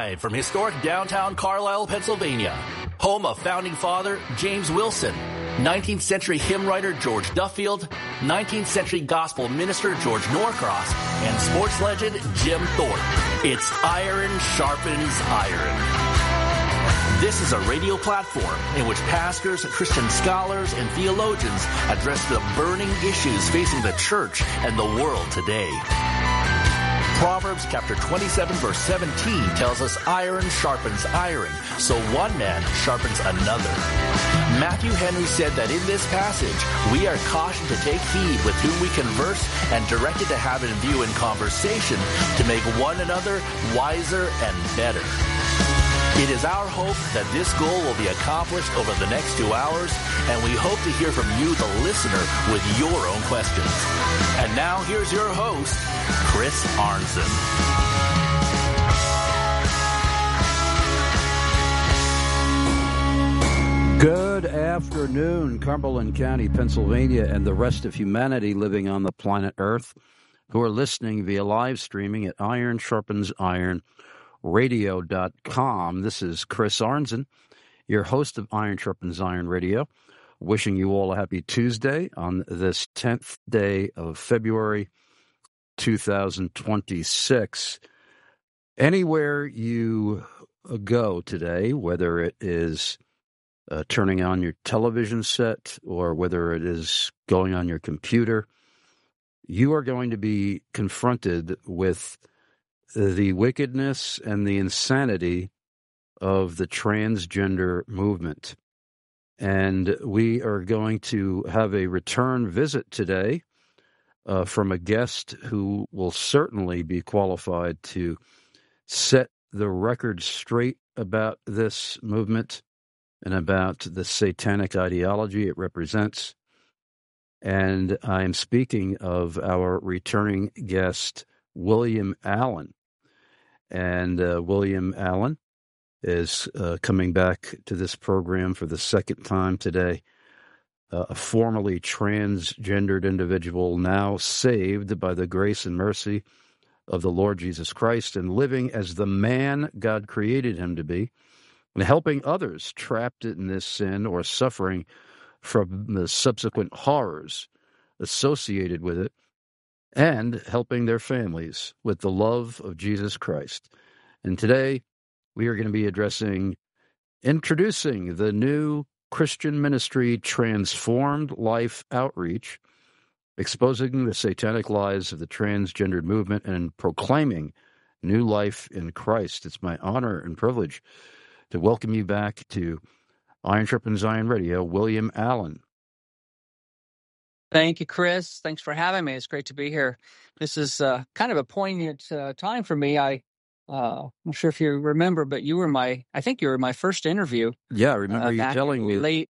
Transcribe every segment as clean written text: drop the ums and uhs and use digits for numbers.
Live from historic downtown Carlisle, Pennsylvania, home of founding father James Wilson, 19th century hymn writer George Duffield, 19th century gospel minister George Norcross, and sports legend Jim Thorpe. It's Iron Sharpens Iron. This is a radio platform in which pastors, Christian scholars, and theologians address the burning issues facing the church and the world today. Proverbs chapter 27 verse 17 tells us iron sharpens iron, so one man sharpens another. Matthew Henry said that in this passage, we are cautioned to take heed with whom we converse and directed to have in view in conversation to make one another wiser and better. It is our hope that this goal will be accomplished over the next 2 hours, and we hope to hear from you, the listener, with your own questions. And now here's your host, Chris Arnson. Good afternoon, Cumberland County, Pennsylvania, and the rest of humanity living on the planet Earth who are listening via live streaming at Iron Sharpens Iron Radio.com. This is Chris Arnson, your host of Iron Sharpens Iron Radio, wishing you all a happy Tuesday on this 10th day of February 2026. Anywhere you go today, whether it is turning on your television set or whether it is going on your computer, you are going to be confronted with the wickedness and the insanity of the transgender movement. And we are going to have a return visit today from a guest who will certainly be qualified to set the record straight about this movement and about the satanic ideology it represents. And I'm speaking of our returning guest, William Allen. And William Allen is coming back to this program for the second time today, a formerly transgendered individual now saved by the grace and mercy of the Lord Jesus Christ and living as the man God created him to be, and helping others trapped in this sin or suffering from the subsequent horrors associated with it, and helping their families with the love of Jesus Christ. And today, we are going to be introducing the new Christian ministry, Transformed Life Outreach, exposing the satanic lies of the transgendered movement and proclaiming new life in Christ. It's my honor and privilege to welcome you back to Iron Sharpens Iron Radio, William Allen. Thank you, Chris. Thanks for having me. It's great to be here. This is kind of a poignant time for me. I'm not sure if you remember, but I think you were my first interview. Yeah, I remember you telling me. Late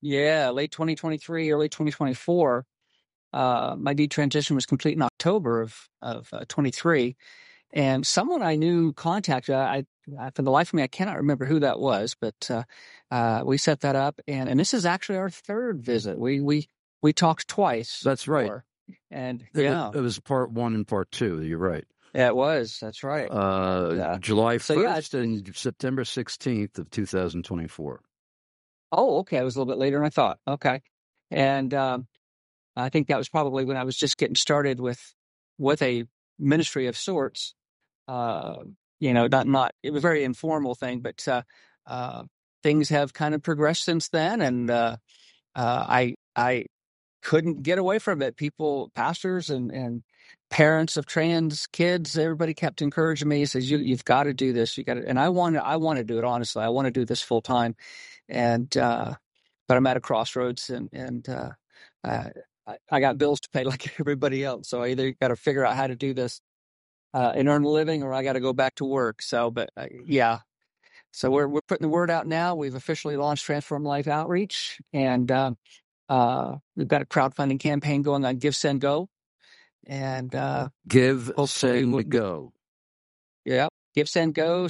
2023, early 2024. My detransition was complete in October of 23. And someone I knew contacted, for the life of me, I cannot remember who that was, but we set that up. And this is actually our third visit. We talked twice. That's right. And yeah. It was part 1 and part 2. You're right. Yeah, it was. That's right. July 1st and September 16th of 2024. Oh, okay. It was a little bit later than I thought. Okay. And I think that was probably when I was just getting started with a ministry of sorts. Not it was a very informal thing, but things have kind of progressed since then. And I couldn't get away from it. People, pastors and parents of trans kids, everybody kept encouraging me. He says, you've got to do this. You got to, and I want to do it. Honestly, I want to do this full time. And, but I'm at a crossroads and I got bills to pay like everybody else. So I either got to figure out how to do this and earn a living, or I got to go back to work. So, yeah. So we're putting the word out now. We've officially launched Transform Life Outreach, and we've got a crowdfunding campaign going on Give, Send, Go. And Give, Send, Go. Yeah. Give, Send, Go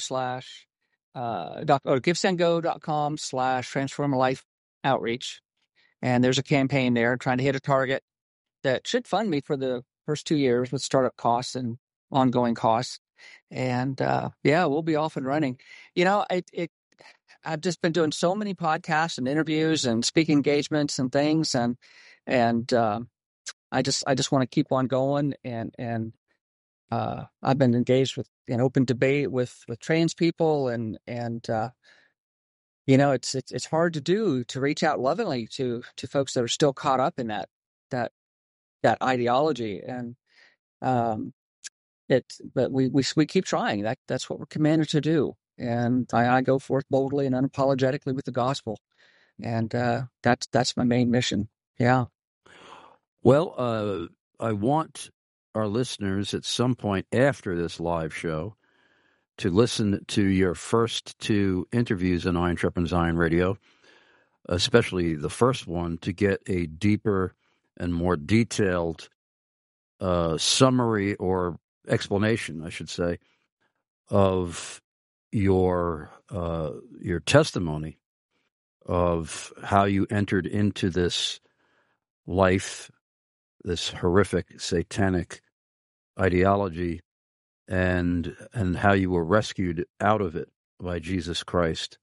givesendgo.com/Transform Life Outreach. And there's a campaign there trying to hit a target that should fund me for the first 2 years with startup costs and ongoing costs. And we'll be off and running. I've just been doing so many podcasts and interviews and speaking engagements and things, and I just want to keep on going. And I've been engaged with an open debate with trans people, and it's hard to reach out lovingly to folks that are still caught up in that ideology. And but we keep trying. That's what we're commanded to do. And I go forth boldly and unapologetically with the gospel. And that's my main mission. Yeah. Well, I want our listeners at some point after this live show to listen to your first two interviews on Iron Sharpens Iron Radio, especially the first one, to get a deeper and more detailed summary or explanation, I should say, of your testimony of how you entered into this life, this horrific satanic ideology, and how you were rescued out of it by Jesus Christ.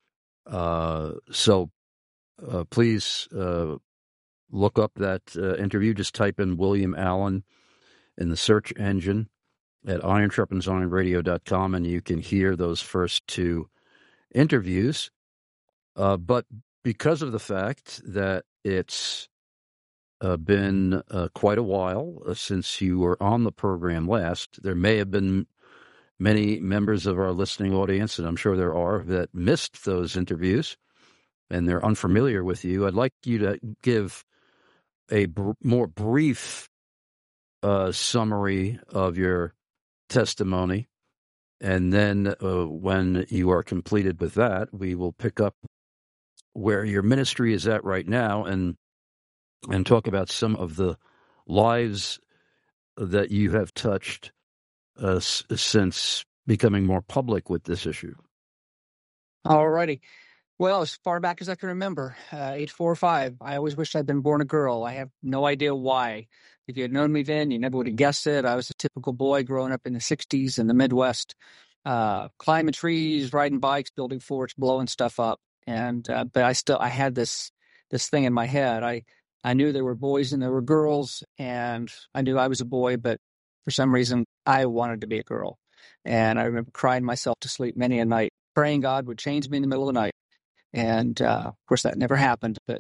So please look up that interview. Just type in William Allen in the search engine at ironsharpensironradio.com, and you can hear those first two interviews. But because of the fact that it's been quite a while since you were on the program last, there may have been many members of our listening audience, and I'm sure there are, that missed those interviews, and they're unfamiliar with you. I'd like you to give a more brief summary of your testimony, and then when you are completed with that, we will pick up where your ministry is at right now and talk about some of the lives that you have touched since becoming more public with this issue. All righty. Well, as far back as I can remember, age 4 or 5, I always wished I'd been born a girl. I have no idea why. If you had known me then, you never would have guessed it. I was a typical boy growing up in the 60s in the Midwest, climbing trees, riding bikes, building forts, blowing stuff up. And but I had this thing in my head. I knew there were boys and there were girls, and I knew I was a boy, but for some reason I wanted to be a girl. And I remember crying myself to sleep many a night, praying God would change me in the middle of the night. And of course, that never happened. But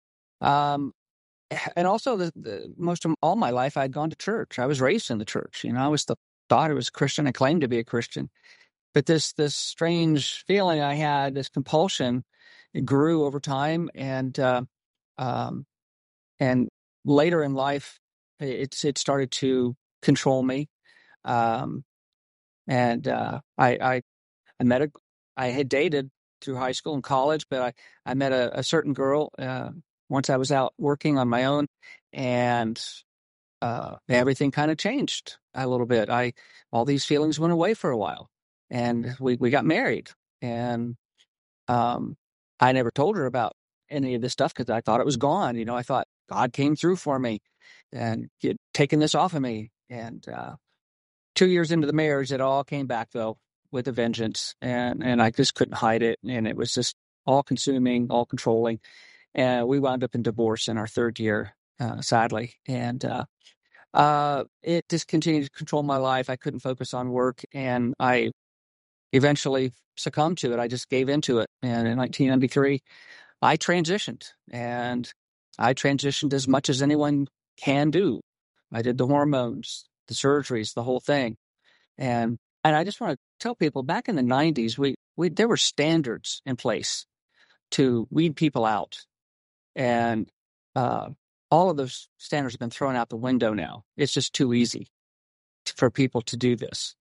and also, the most of all my life, I'd gone to church. I was raised in the church. I always thought I was a Christian. I claimed to be a Christian. But this strange feeling I had, this compulsion, it grew over time, and later in life, it started to control me. I had dated through high school and college, but I met a certain girl once I was out working on my own, and everything kind of changed a little bit. All these feelings went away for a while, and we got married. And I never told her about any of this stuff because I thought it was gone. I thought God came through for me and he had taken this off of me. And 2 years into the marriage, it all came back though with a vengeance, and I just couldn't hide it, and it was just all consuming, all controlling. And we wound up in divorce in our 3rd year, sadly. And it just continued to control my life. I couldn't focus on work, and I eventually succumbed to it. I just gave into it. And in 1993, I transitioned, and I transitioned as much as anyone can do. I did the hormones, the surgeries, the whole thing. And I just want to tell people, back in the 90s, there were standards in place to weed people out. And all of those standards have been thrown out the window now. It's just too easy for people to do this.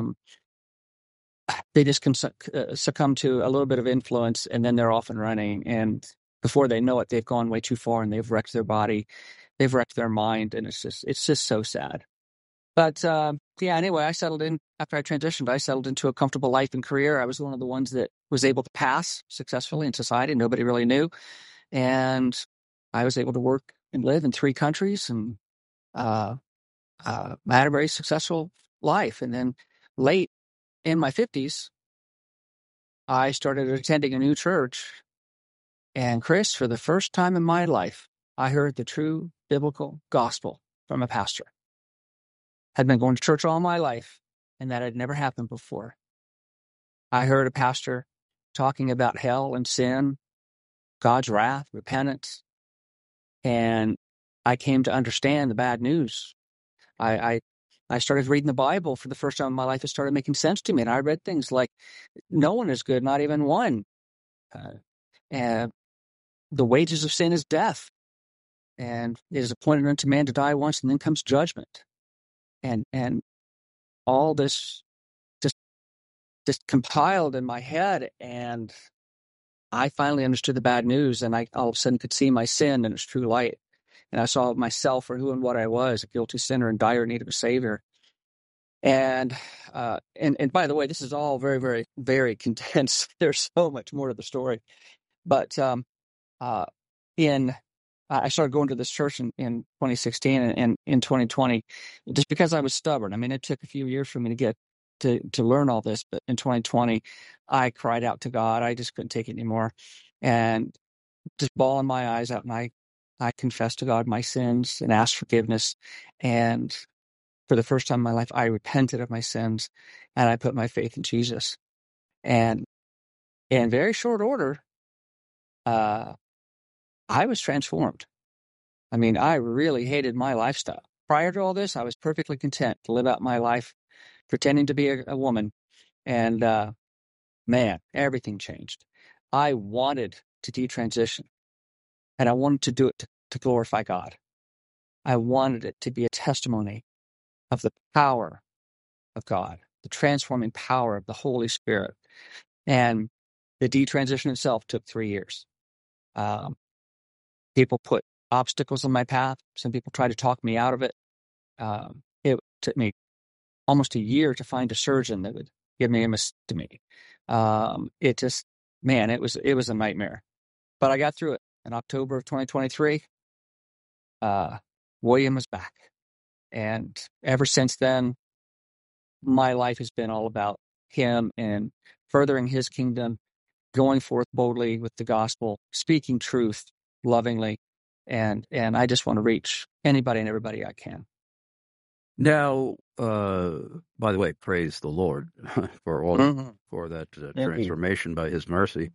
They just succumb to a little bit of influence, and then they're off and running. And before they know it, they've gone way too far, and they've wrecked their body, they've wrecked their mind, and it's just so sad. But anyway, I settled in after I transitioned. I settled into a comfortable life and career. I was one of the ones that was able to pass successfully in society. Nobody really knew, and I was able to work and live in 3 countries, and I had a very successful life. And then late in my 50s, I started attending a new church. And Chris, for the first time in my life, I heard the true biblical gospel from a pastor. Had been going to church all my life, and that had never happened before. I heard a pastor talking about hell and sin, God's wrath, repentance, and I came to understand the bad news. I started reading the Bible for the first time in my life. It started making sense to me, and I read things like, "No one is good, not even one." And the wages of sin is death, and it is appointed unto man to die once, and then comes judgment. And all this just compiled in my head, and I finally understood the bad news, and I all of a sudden could see my sin in its true light. And I saw myself for who and what I was, a guilty sinner in dire need of a Savior. And by the way, this is all very, very, very condensed. There's so much more to the story. But I started going to this church in 2016, and in 2020, just because I was stubborn. I mean, it took a few years for me to get to learn all this, but in 2020, I cried out to God. I just couldn't take it anymore, and just bawling my eyes out, and I confessed to God my sins and asked forgiveness. And for the first time in my life, I repented of my sins, and I put my faith in Jesus. And in very short order, I was transformed. I mean, I really hated my lifestyle. Prior to all this, I was perfectly content to live out my life pretending to be a woman. And man, everything changed. I wanted to detransition, and I wanted to do it to glorify God. I wanted it to be a testimony of the power of God, the transforming power of the Holy Spirit. And the detransition itself took 3 years. People put obstacles in my path. Some people tried to talk me out of it. It took me almost a year to find a surgeon that would give me a mastectomy. It just, man, it was a nightmare. But I got through it. In October of 2023, William was back. And ever since then, my life has been all about him and furthering his kingdom, going forth boldly with the gospel, speaking truth lovingly. And I just want to reach anybody and everybody I can. Now, by the way, praise the Lord for all for that transformation by His mercy.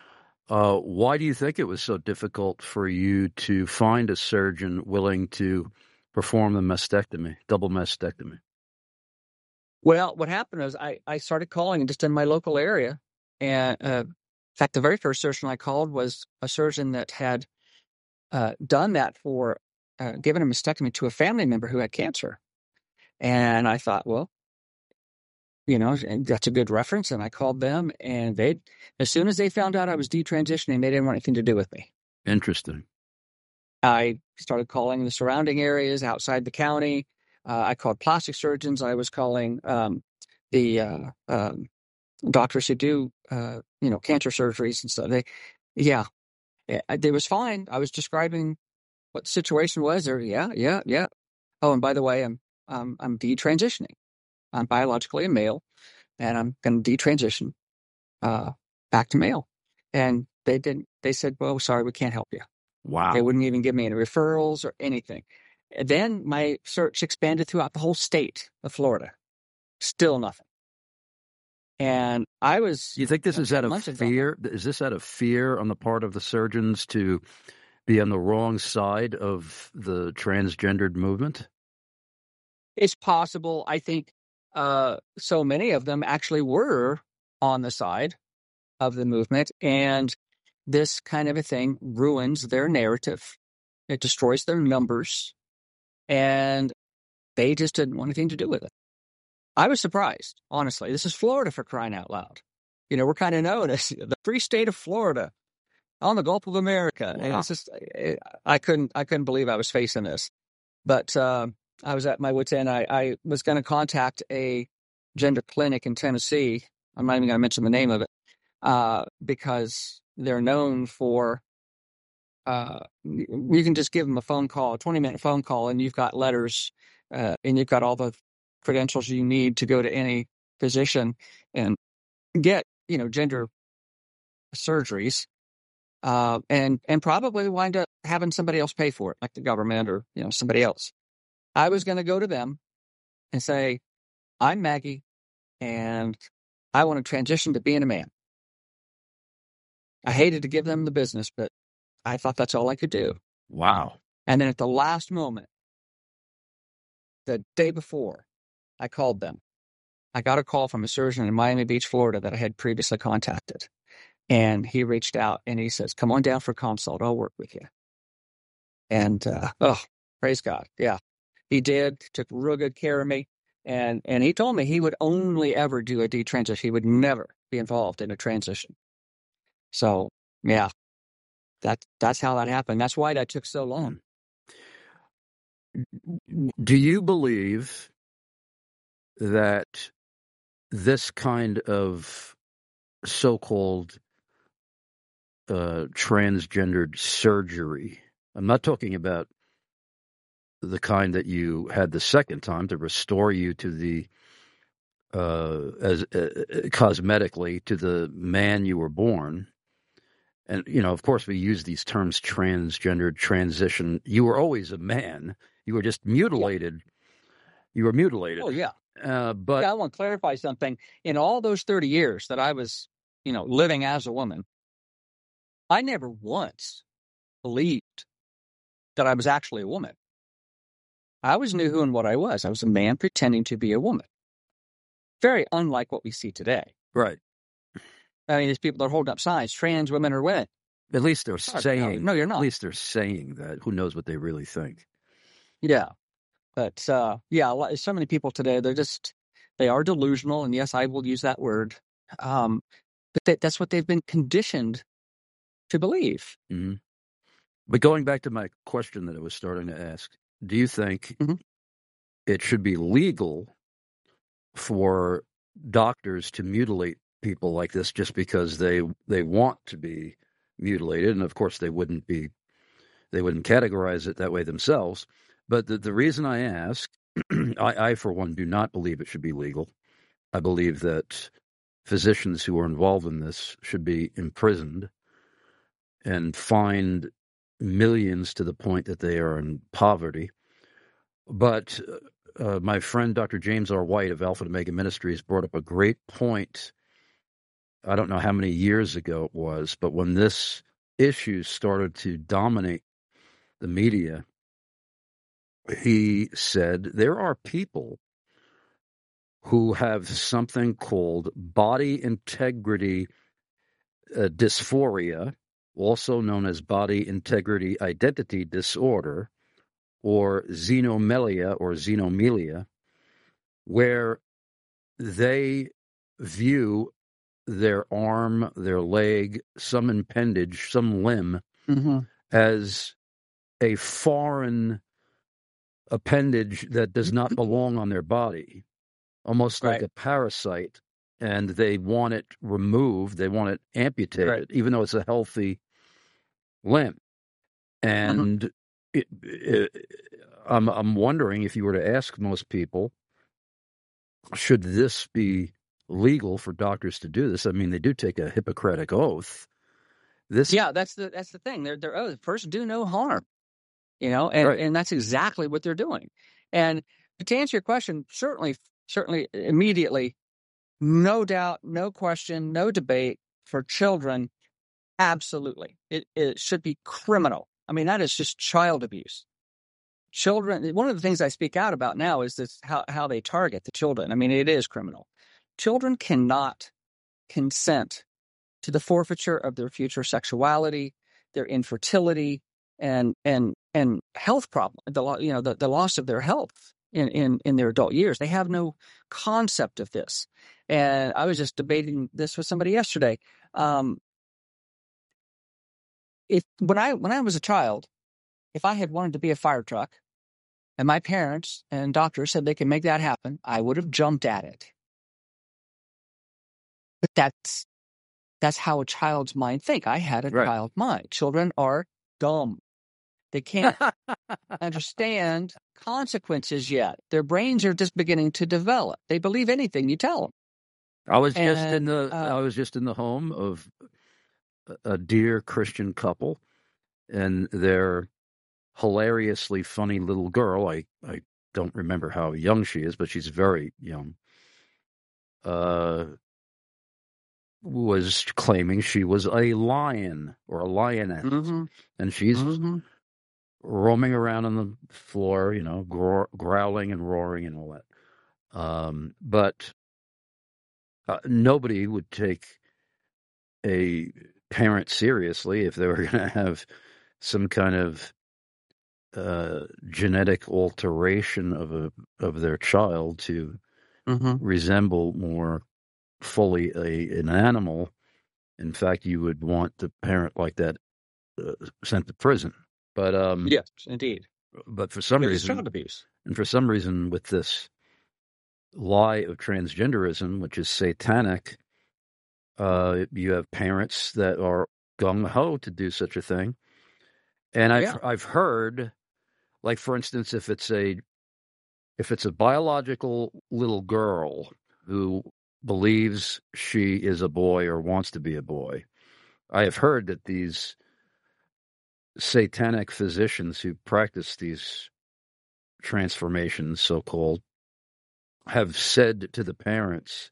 Why do you think it was so difficult for you to find a surgeon willing to perform the mastectomy, double mastectomy? Well, what happened was I started calling just in my local area. And in fact, the very first surgeon I called was a surgeon that had done that for given a mastectomy to a family member who had cancer. And I thought, well, that's a good reference. And I called them, and as soon as they found out I was detransitioning, they didn't want anything to do with me. Interesting. I started calling the surrounding areas outside the county. I called plastic surgeons. I was calling the doctors who do, cancer surgeries and stuff. It was fine. I was describing what the situation was. Yeah. Oh, and by the way, I'm detransitioning. I'm biologically a male, and I'm going to detransition back to male. And they didn't. They said, "Well, sorry, we can't help you." Wow. They wouldn't even give me any referrals or anything. And then my search expanded throughout the whole state of Florida. Still nothing. And I was. You think this is out of fear? Is this out of fear on the part of the surgeons to be on the wrong side of the transgendered movement? It's possible. I think so many of them actually were on the side of the movement, and this kind of a thing ruins their narrative. It destroys their numbers, and they just didn't want anything to do with it. I was surprised, honestly. This is Florida, for crying out loud. We're kind of known as the free state of Florida on the Gulf of America. Wow. And it's just, I couldn't believe I was facing this. But I was at my wit's end. I was going to contact a gender clinic in Tennessee. I'm not even going to mention the name of it because they're known for, you can just give them a phone call, a 20-minute phone call, and you've got letters and you've got all the credentials you need to go to any physician and get, gender surgeries, and probably wind up having somebody else pay for it, like the government or, somebody else. I was going to go to them and say, I'm Maggie and I want to transition to being a man. I hated to give them the business, but I thought that's all I could do. Wow. And then at the last moment, the day before, I called them. I got a call from a surgeon in Miami Beach, Florida that I had previously contacted. And he reached out and he says, come on down for a consult. I'll work with you. And, praise God. Yeah, he did. Took real good care of me. And he told me he would only ever do a detransition. He would never be involved in a transition. So, yeah, that's how that happened. That's why that took so long. Do you believe that this kind of so-called transgendered surgery, I'm not talking about the kind that you had the second time to restore you to the cosmetically to the man you were born, and of course we use these terms transgendered, transition. You were always a man. You were just mutilated. Yeah. You were mutilated. Oh yeah. But I want to clarify something. In all those 30 years that I was, living as a woman, I never once believed that I was actually a woman. I always knew who and what I was. I was a man pretending to be a woman. Very unlike what we see today. Right. I mean, these people that are holding up signs, trans women are women. At least they're saying. No, you're not. At least they're saying that. Who knows what they really think? Yeah. But, so many people today, they are delusional. And yes, I will use that word. But that's what they've been conditioned to believe. Mm-hmm. But going back to my question that I was starting to ask, do you think it should be legal for doctors to mutilate people like this just because they want to be mutilated? And of course they wouldn't categorize it that way themselves. But the reason I ask, I for one do not believe it should be legal. I believe that physicians who are involved in this should be imprisoned and fined millions to the point that they are in poverty. But my friend Dr. James R. White of Alpha and Omega Ministries brought up a great point. I don't know how many years ago it was, but when this issue started to dominate the media, he said there are people who have something called body integrity dysphoria, also known as body integrity identity disorder, or xenomelia, where they view their arm, their leg, some appendage, some limb as a foreign appendage that does not belong on their body, almost like a parasite, and they want it removed, they want it amputated, even though it's a healthy limb. And I'm wondering, if you were to ask most people, should this be legal for doctors to do this? I mean, they do take a Hippocratic oath. That's the thing. Their oath, first do no harm, and that's exactly what they're doing. And to answer your question, certainly, immediately, no doubt, no question, no debate, for children, absolutely, it should be criminal. I mean, that is just child abuse. Children, one of the things I speak out about now is this, how they target the children. I mean, it is criminal. Children cannot consent to the forfeiture of their future sexuality, their infertility, and health problem. The loss of their health in their adult years. They have no concept of this. And I was just debating this with somebody yesterday. When I was a child, if I had wanted to be a fire truck, and my parents and doctors said they can make that happen, I would have jumped at it. But that's how a child's mind think. I had a child mind. Children are dumb. They can't understand consequences yet. Their brains are just beginning to develop. They believe anything you tell them. I was just in And the home of a dear Christian couple and their hilariously funny little girl. I don't remember how young she is, but she's very young. Was claiming she was a lion or a lioness, mhm, and she's mhm. roaming around on the floor, growling and roaring and all that. But nobody would take a parent seriously if they were going to have some kind of genetic alteration of their child to resemble more fully an animal. In fact, you would want the parent like that sent to prison. But Yes, indeed. but for some Because it's reason, child abuse. and for some reason, with this lie of transgenderism, which is satanic, you have parents that are gung ho to do such a thing. And Yeah. I've heard, like for instance, if it's a biological little girl who believes she is a boy or wants to be a boy, I have heard that these satanic physicians who practice these transformations, so-called, have said to the parents,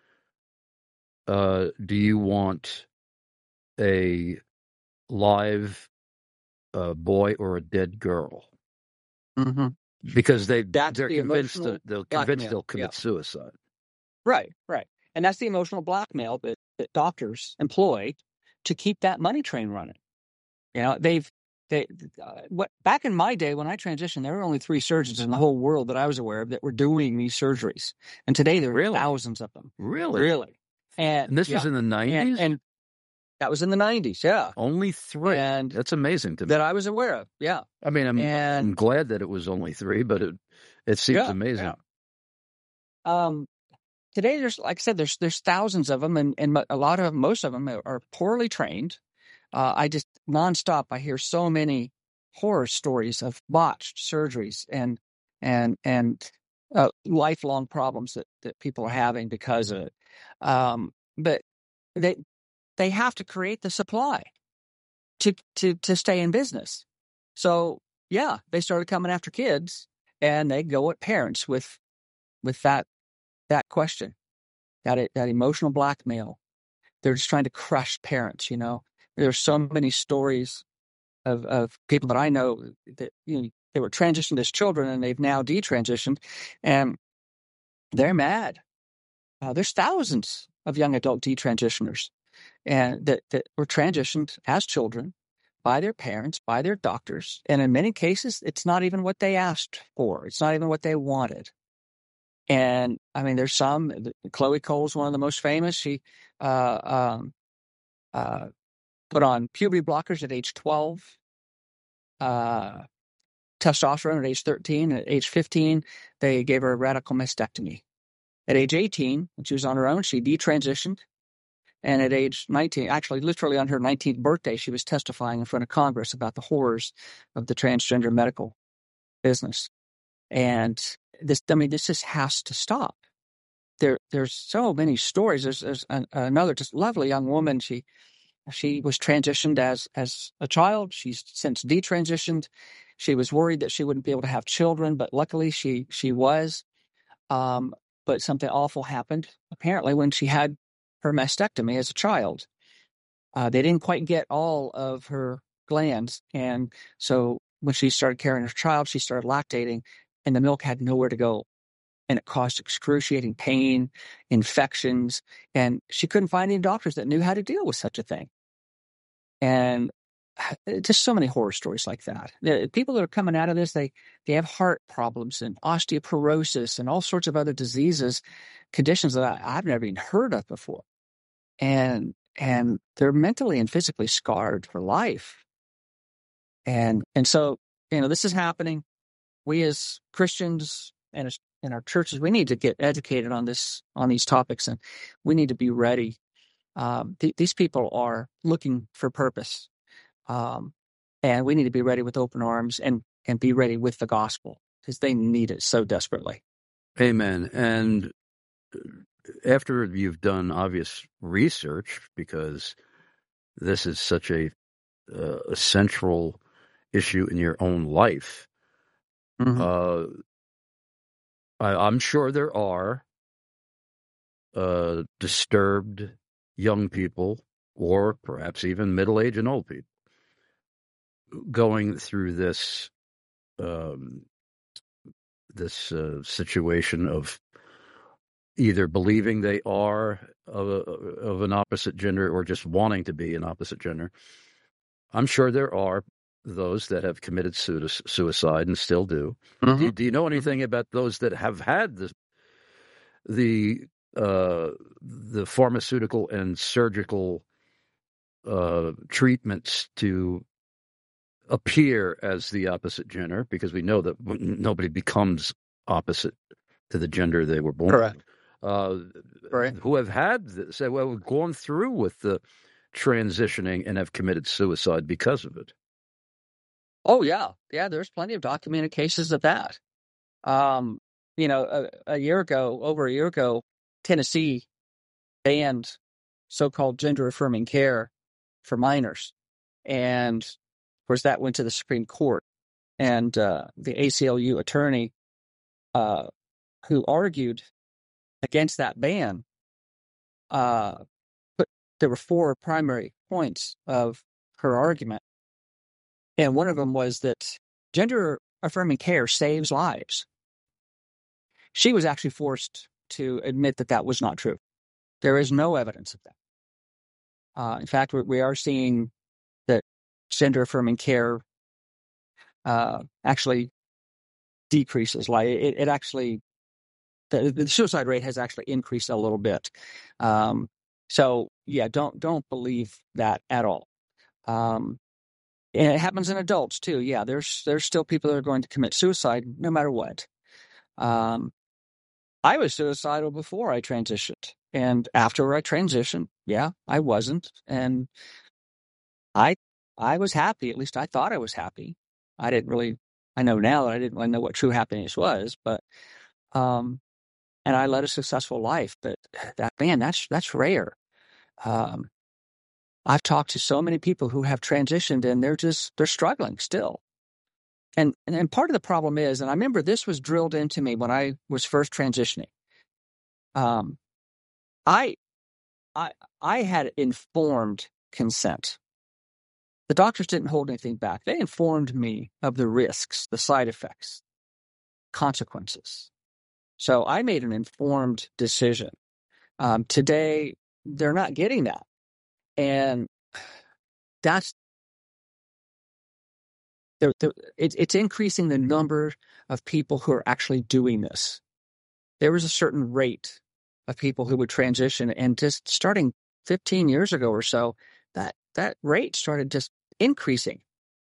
do you want a live boy or a dead girl? hmm Because That's they're the convinced emotional they'll blackmail. Yeah. commit suicide. Right, right. And that's the emotional blackmail that doctors employ to keep that money train running. They what back in my day when I transitioned, there were only 3 surgeons in the whole world that I was aware of that were doing these surgeries, and today there are Really? thousands of them. Really? Really, And this was in the 90s? and that was in the 90s, yeah, Only 3. and That's amazing to me. that I was aware of, yeah. I mean, I'm And glad that it was only 3, but it seems yeah, amazing. yeah. Today, there's, like I said, there's thousands of them, and most of them are poorly trained. I just nonstop, I hear so many horror stories of botched surgeries and lifelong problems that people are having because of it. But they have to create the supply to stay in business. So yeah, they started coming after kids, and they go at parents with that question, that emotional blackmail. They're just trying to crush parents. There's so many stories of people that I know that they were transitioned as children and they've now detransitioned, and they're mad. There's thousands of young adult detransitioners and that were transitioned as children by their parents, by their doctors, and in many cases, it's not even what they asked for. It's not even what they wanted. And I mean, there's some. Chloe Cole's one of the most famous. She put on puberty blockers at age 12, testosterone at age 13. At age 15, they gave her a radical mastectomy. At age 18, when she was on her own, she detransitioned. And at age 19, actually literally on her 19th birthday, she was testifying in front of Congress about the horrors of the transgender medical business. And this just has to stop. There's so many stories. There's another just lovely young woman. She was transitioned as a child. She's since detransitioned. She was worried that she wouldn't be able to have children, but luckily she was. But something awful happened apparently when she had her mastectomy as a child. They didn't quite get all of her glands, and so when she started carrying her child, she started lactating, and the milk had nowhere to go. And it caused excruciating pain, infections, and she couldn't find any doctors that knew how to deal with such a thing. And just so many horror stories like that. The people that are coming out of this, they have heart problems and osteoporosis and all sorts of other diseases, conditions that I've never even heard of before. And they're mentally and physically scarred for life. And so, this is happening. We as Christians and in our churches, we need to get educated on these topics, and we need to be ready. These people are looking for purpose, and we need to be ready with open arms and be ready with the gospel because they need it so desperately. Amen. And after you've done obvious research, because this is such a central issue in your own life, Mm-hmm. I'm sure there are disturbed young people, or perhaps even middle-aged and old people, going through this um, situation of either believing they are of an opposite gender or just wanting to be an opposite gender. I'm sure there are those that have committed suicide and still do. Mm-hmm. Do you know anything about those that have had the pharmaceutical and surgical treatments to appear as the opposite gender? Because we know that nobody becomes opposite to the gender they were born. Correct. Right. Who have had this, well, gone through with the transitioning and have committed suicide because of it. Oh yeah, there's plenty of documented cases of that. Over a year ago, Tennessee banned so-called gender-affirming care for minors, and of course that went to the Supreme Court. And the ACLU attorney who argued against that ban, there were 4 primary points of her argument. And one of them was that gender-affirming care saves lives. She was actually forced to admit that that was not true. There is no evidence of that. In fact, we are seeing that gender-affirming care actually decreases. Like it actually, the suicide rate has actually increased a little bit. So yeah, don't believe that at all. And it happens in adults too. Yeah, there's still people that are going to commit suicide no matter what. I was suicidal before I transitioned, and after I transitioned, yeah, I wasn't, and I was happy. At least I thought I was happy. I know now that I didn't really know what true happiness was, but and I led a successful life. But that's rare. I've talked to so many people who have transitioned, and they're struggling still. And part of the problem is, and I remember this was drilled into me when I was first transitioning. I had informed consent. The doctors didn't hold anything back. They informed me of the risks, the side effects, consequences. So I made an informed decision. Today, they're not getting that. And it's increasing the number of people who are actually doing this. There was a certain rate of people who would transition, and just starting 15 years ago or so, that rate started just increasing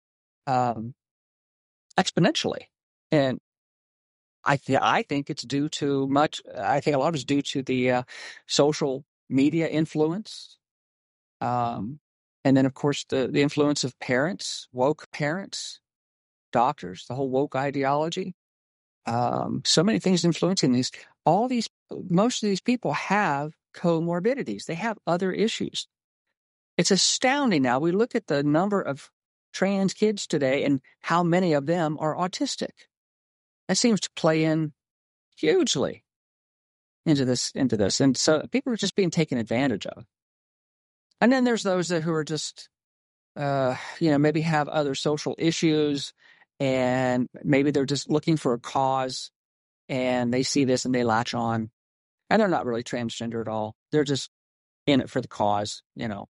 exponentially. And I think it's due to much. I think a lot of it's due to the social media influence, and then of course the influence of parents, woke parents, doctors, the whole woke ideology. So many things influencing these. Most of these people have comorbidities. They have other issues. It's astounding now. We look at the number of trans kids today and how many of them are autistic. That seems to play in hugely into this. And so people are just being taken advantage of. And then there's those who are just, maybe have other social issues, and maybe they're just looking for a cause, and they see this and they latch on, and they're not really transgender at all. They're just in it for the cause,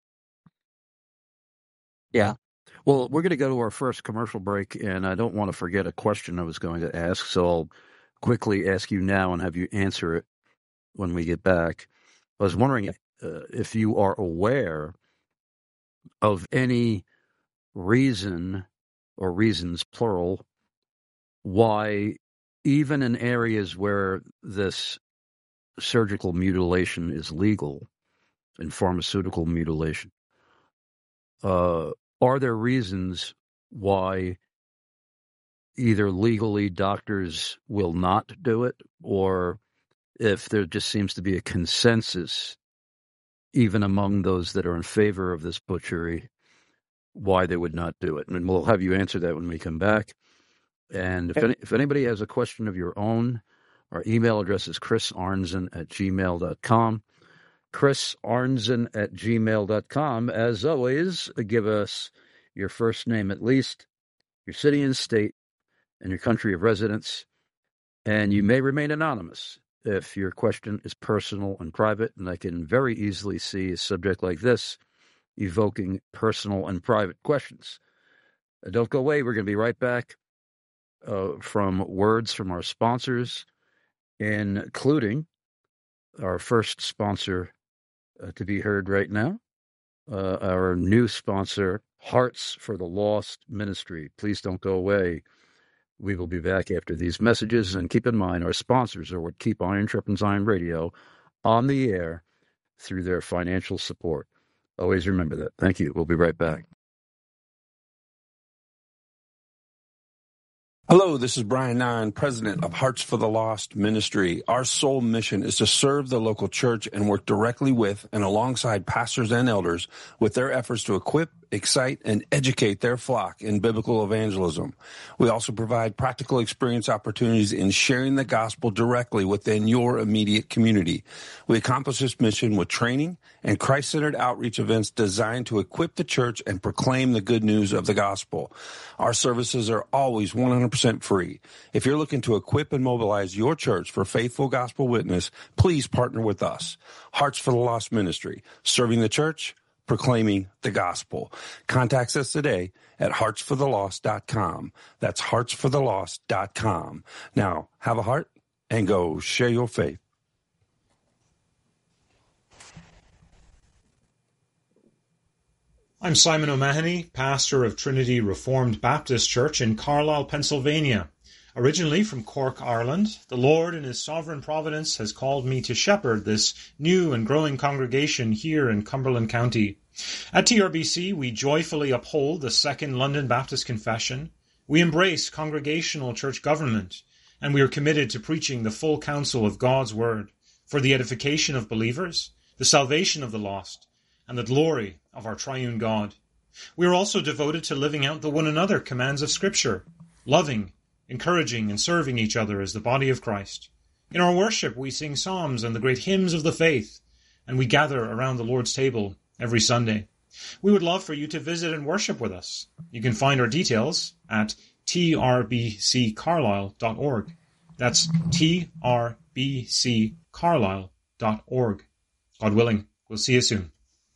Yeah. Well, we're going to go to our first commercial break, and I don't want to forget a question I was going to ask, so I'll quickly ask you now and have you answer it when we get back. I was wondering if you are aware of any reason, or reasons plural, why even in areas where this surgical mutilation is legal and pharmaceutical mutilation, are there reasons why either legally doctors will not do it, or if there just seems to be a consensus, even among those that are in favor of this butchery, why they would not do it. And we'll have you answer that when we come back. And if anybody has a question of your own, our email address is chrisarnzen@gmail.com. chrisarnzen@gmail.com. As always, give us your first name at least, your city and state, and your country of residence. And you may remain anonymous if your question is personal and private. And I can very easily see a subject like this evoking personal and private questions. Don't go away. We're going to be right back from words from our sponsors, including our first sponsor to be heard right now, our new sponsor, Hearts for the Lost Ministry. Please don't go away. We will be back after these messages. And keep in mind, our sponsors are what keep Iron Sharpens Iron Radio on the air through their financial support. Always remember that. Thank you. We'll be right back. Hello, this is Brian Nine, president of Hearts for the Lost Ministry. Our sole mission is to serve the local church and work directly with and alongside pastors and elders with their efforts to equip, excite, and educate their flock in biblical evangelism. We also provide practical experience opportunities in sharing the gospel directly within your immediate community. We accomplish this mission with training and Christ-centered outreach events designed to equip the church and proclaim the good news of the gospel. Our services are always 100% free. If you're looking to equip and mobilize your church for faithful gospel witness, please partner with us. Hearts for the Lost Ministry, serving the church, proclaiming the gospel. Contact us today at heartsforthelost.com. That's heartsforthelost.com. Now, have a heart and go share your faith. I'm Simon O'Mahony, pastor of Trinity Reformed Baptist Church in Carlisle, Pennsylvania. Originally from Cork, Ireland, the Lord in His sovereign providence has called me to shepherd this new and growing congregation here in Cumberland County. At TRBC, we joyfully uphold the Second London Baptist Confession. We embrace congregational church government, and we are committed to preaching the full counsel of God's Word for the edification of believers, the salvation of the lost, and the glory of our triune God. We are also devoted to living out the one another commands of Scripture, loving, encouraging, and serving each other as the body of Christ. In our worship, we sing psalms and the great hymns of the faith, and we gather around the Lord's table every Sunday. We would love for you to visit and worship with us. You can find our details at trbccarlisle.org. That's trbccarlisle.org. God willing, we'll see you soon.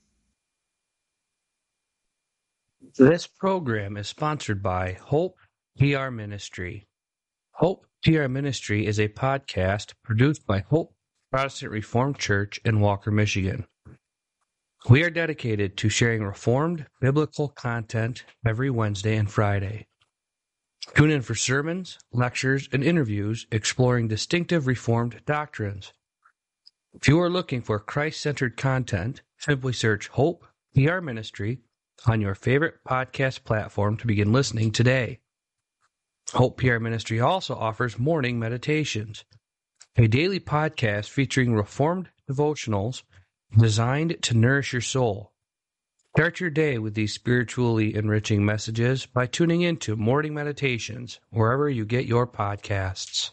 This program is sponsored by Hope PR Ministry. Hope PR Ministry is a podcast produced by Hope Protestant Reformed Church in Walker, Michigan. We are dedicated to sharing Reformed biblical content every Wednesday and Friday. Tune in for sermons, lectures, and interviews exploring distinctive Reformed doctrines. If you are looking for Christ-centered content, simply search Hope PR Ministry on your favorite podcast platform to begin listening today. Hope PR Ministry also offers morning meditations, a daily podcast featuring Reformed devotionals designed to nourish your soul. Start your day with these spiritually enriching messages by tuning into Morning Meditations wherever you get your podcasts.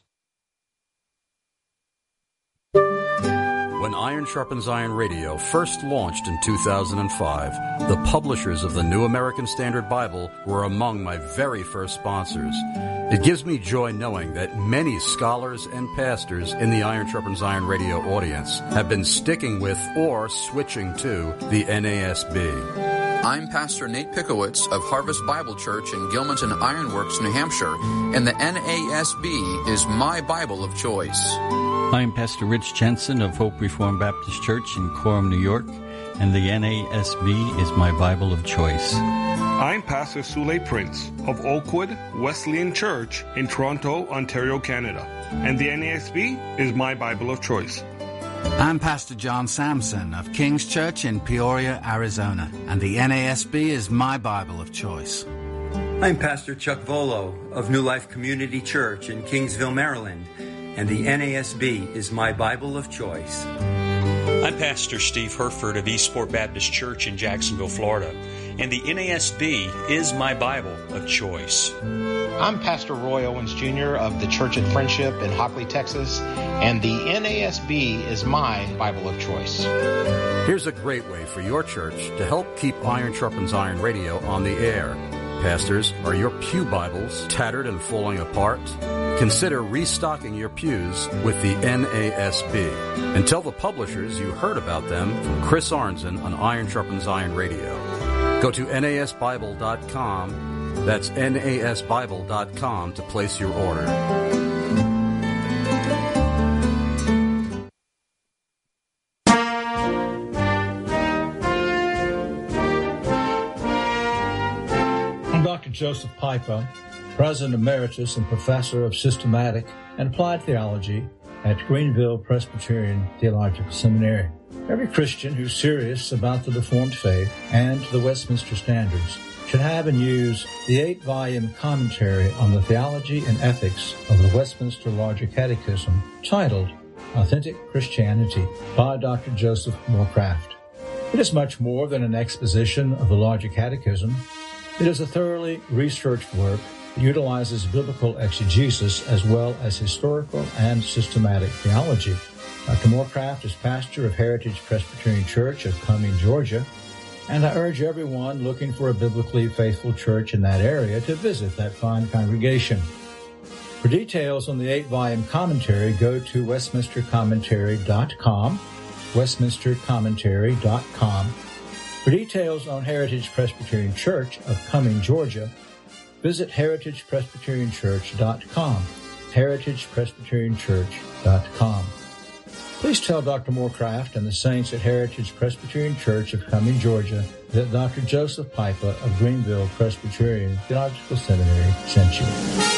When Iron Sharpens Iron Radio first launched in 2005, the publishers of the New American Standard Bible were among my very first sponsors. It gives me joy knowing that many scholars and pastors in the Iron Sharpens Iron Radio audience have been sticking with or switching to the NASB. I'm Pastor Nate Pickowitz of Harvest Bible Church in Gilmanton Ironworks, New Hampshire, and the NASB is my Bible of choice. I'm Pastor Rich Jensen of Hope Reformed Baptist Church in Coram, New York, and the NASB is my Bible of choice. I'm Pastor Sule Prince of Oakwood Wesleyan Church in Toronto, Ontario, Canada, and the NASB is my Bible of choice. I'm Pastor John Sampson of King's Church in Peoria, Arizona, and the NASB is my Bible of choice. I'm Pastor Chuck Volo of New Life Community Church in Kingsville, Maryland, and the NASB is my Bible of choice. I'm Pastor Steve Herford of Eastport Baptist Church in Jacksonville, Florida, and the NASB is my Bible of choice. I'm Pastor Roy Owens Jr. of the Church at Friendship in Hockley, Texas, and the NASB is my Bible of choice. Here's a great way for your church to help keep Iron Sharpens Iron Radio on the air. Pastors, are your pew Bibles tattered and falling apart? Consider restocking your pews with the NASB. And tell the publishers you heard about them from Chris Arnzen on Iron Sharpens Iron Radio. Go to NASBible.com. That's NASBible.com to place your order. I'm Dr. Joseph Pipa, President Emeritus and Professor of Systematic and Applied Theology at Greenville Presbyterian Theological Seminary. Every Christian who's serious about the Reformed faith and the Westminster Standards should have and use the 8-volume commentary on the theology and ethics of the Westminster Larger Catechism titled Authentic Christianity by Dr. Joseph Morecraft. It is much more than an exposition of the Larger Catechism. It is a thoroughly researched work that utilizes biblical exegesis as well as historical and systematic theology. Dr. Morecraft is pastor of Heritage Presbyterian Church of Cumming, Georgia, and I urge everyone looking for a biblically faithful church in that area to visit that fine congregation. For details on the 8-volume commentary, go to westminstercommentary.com, westminstercommentary.com. For details on Heritage Presbyterian Church of Cumming, Georgia, visit heritagepresbyterianchurch.com, heritagepresbyterianchurch.com. Please tell Dr. Morecraft and the saints at Heritage Presbyterian Church of Cumming, Georgia, that Dr. Joseph Pipa of Greenville Presbyterian Theological Seminary sent you.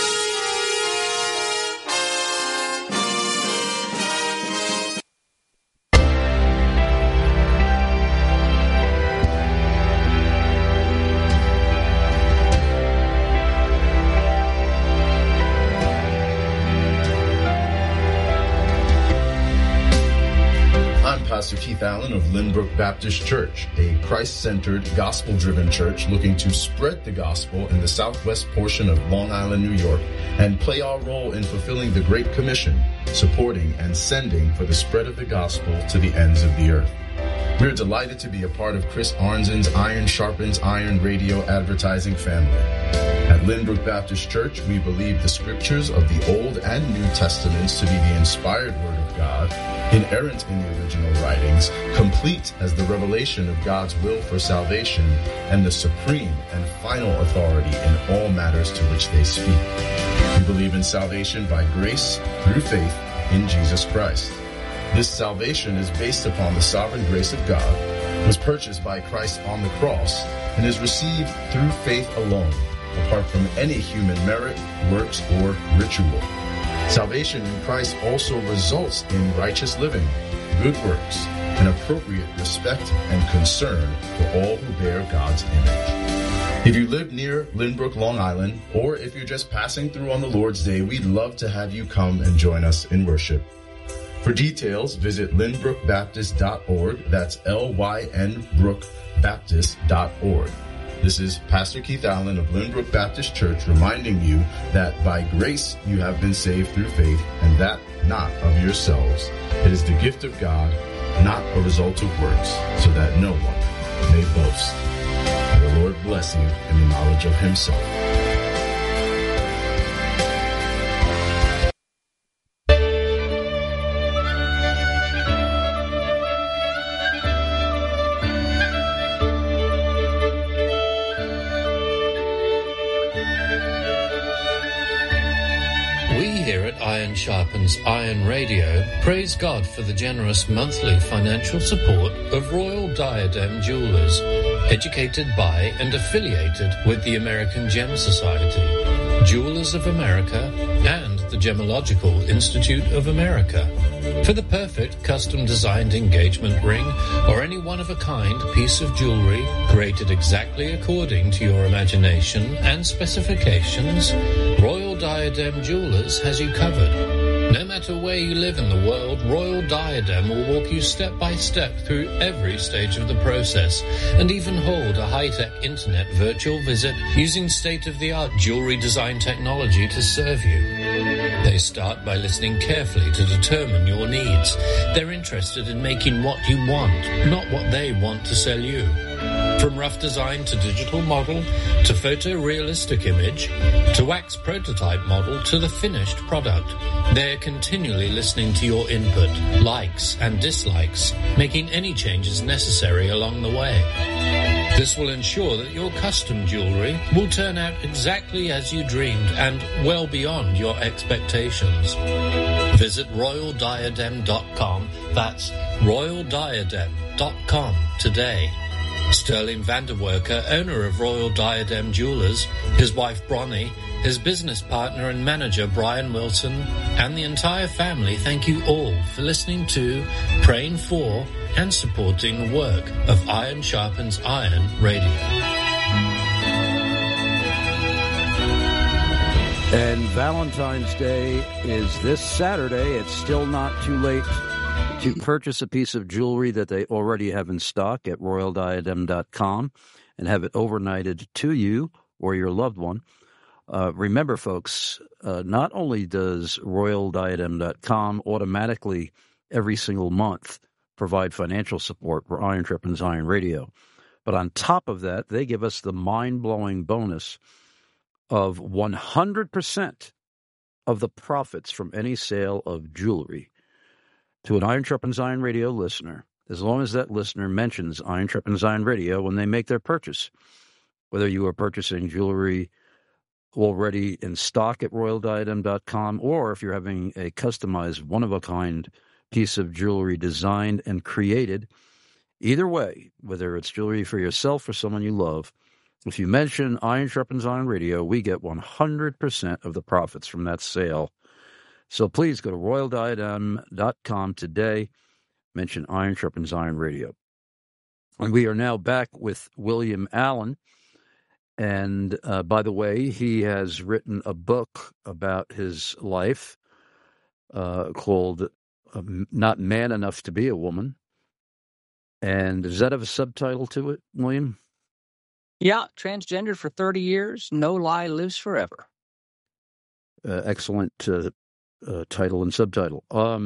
Pastor Keith Allen of Lynbrook Baptist Church, a Christ-centered, gospel-driven church looking to spread the gospel in the southwest portion of Long Island, New York, and play our role in fulfilling the Great Commission, supporting and sending for the spread of the gospel to the ends of the earth. We're delighted to be a part of Chris Arnzen's Iron Sharpens Iron radio advertising family. At Lynbrook Baptist Church, we believe the scriptures of the Old and New Testaments to be the inspired Word of God, inerrant in the original writings, complete as the revelation of God's will for salvation, and the supreme and final authority in all matters to which they speak. We believe in salvation by grace through faith in Jesus Christ. This salvation is based upon the sovereign grace of God, was purchased by Christ on the cross, and is received through faith alone, apart from any human merit, works, or ritual. Salvation in Christ also results in righteous living, good works, and appropriate respect and concern for all who bear God's image. If you live near Lynbrook, Long Island, or if you're just passing through on the Lord's Day, we'd love to have you come and join us in worship. For details, visit lynbrookbaptist.org. That's lynbrookbaptist.org. This is Pastor Keith Allen of Lynbrook Baptist Church reminding you that by grace you have been saved through faith, and that not of yourselves. It is the gift of God, not a result of works, so that no one may boast. May the Lord bless you in the knowledge of Himself. Iron Sharpens Iron Radio, praise God for the generous monthly financial support of Royal Diadem Jewelers, educated by and affiliated with the American Gem Society, Jewelers of America, and the Gemological Institute of America. For the perfect custom-designed engagement ring or any one-of-a-kind piece of jewelry created exactly according to your imagination and specifications, Royal Diadem Jewelers has you covered. No matter where you live in the world, Royal Diadem will walk you step by step through every stage of the process and even hold a high-tech internet virtual visit using state-of-the-art jewelry design technology to serve you. They start by listening carefully to determine your needs. They're interested in making what you want, not what they want to sell you. From rough design to digital model, to photorealistic image, to wax prototype model, to the finished product, they're continually listening to your input, likes and dislikes, making any changes necessary along the way. This will ensure that your custom jewelry will turn out exactly as you dreamed and well beyond your expectations. Visit royaldiadem.com. That's royaldiadem.com today. Sterling Vanderwerker, owner of Royal Diadem Jewelers, his wife Bronnie, his business partner and manager Brian Wilson, and the entire family thank you all for listening to, praying for, and supporting the work of Iron Sharpens Iron Radio. And Valentine's Day is this Saturday. It's still not too late to purchase a piece of jewelry that they already have in stock at royaldiadem.com and have it overnighted to you or your loved one. Remember, folks, not only does royaldiadem.com automatically every single month provide financial support for Iron Sharpens Iron Radio, but on top of that, they give us the mind-blowing bonus of 100% of the profits from any sale of jewelry to an Iron Sharpens Iron Radio listener, as long as that listener mentions Iron Sharpens Iron Radio when they make their purchase. Whether you are purchasing jewelry already in stock at royaldiadem.com or if you're having a customized, one-of-a-kind piece of jewelry designed and created, either way, whether it's jewelry for yourself or someone you love, if you mention Iron Sharpens Iron Radio, we get 100% of the profits from that sale. So please go to royaldiadem.com today. Mention Iron Sharpens Iron Radio. And we are now back with William Allen. And by the way, he has written a book about his life called Not Man Enough to Be a Woman. And does that have a subtitle to it, William? Yeah, transgendered for 30 years. No lie lives forever. Excellent title and subtitle.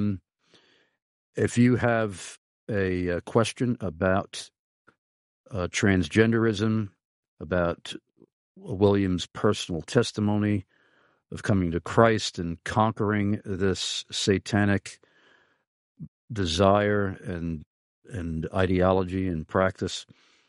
If you have a question about transgenderism, about William's personal testimony of coming to Christ and conquering this satanic desire and ideology and practice,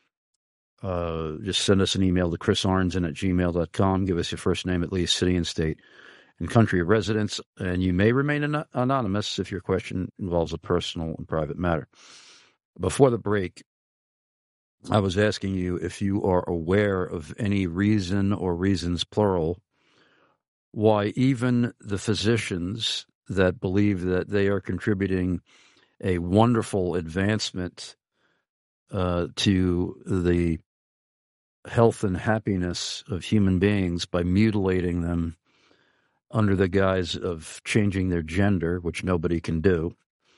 just send us an email to chrisarnson@gmail.com. Give us your first name, at least, city and state, and country of residence, and you may remain anonymous if your question involves a personal and private matter. Before the break, I was asking you if you are aware of any reason or reasons, plural, why even the physicians that believe that they are contributing a wonderful advancement to the health and happiness of human beings by mutilating them under the guise of changing their gender, which nobody can do.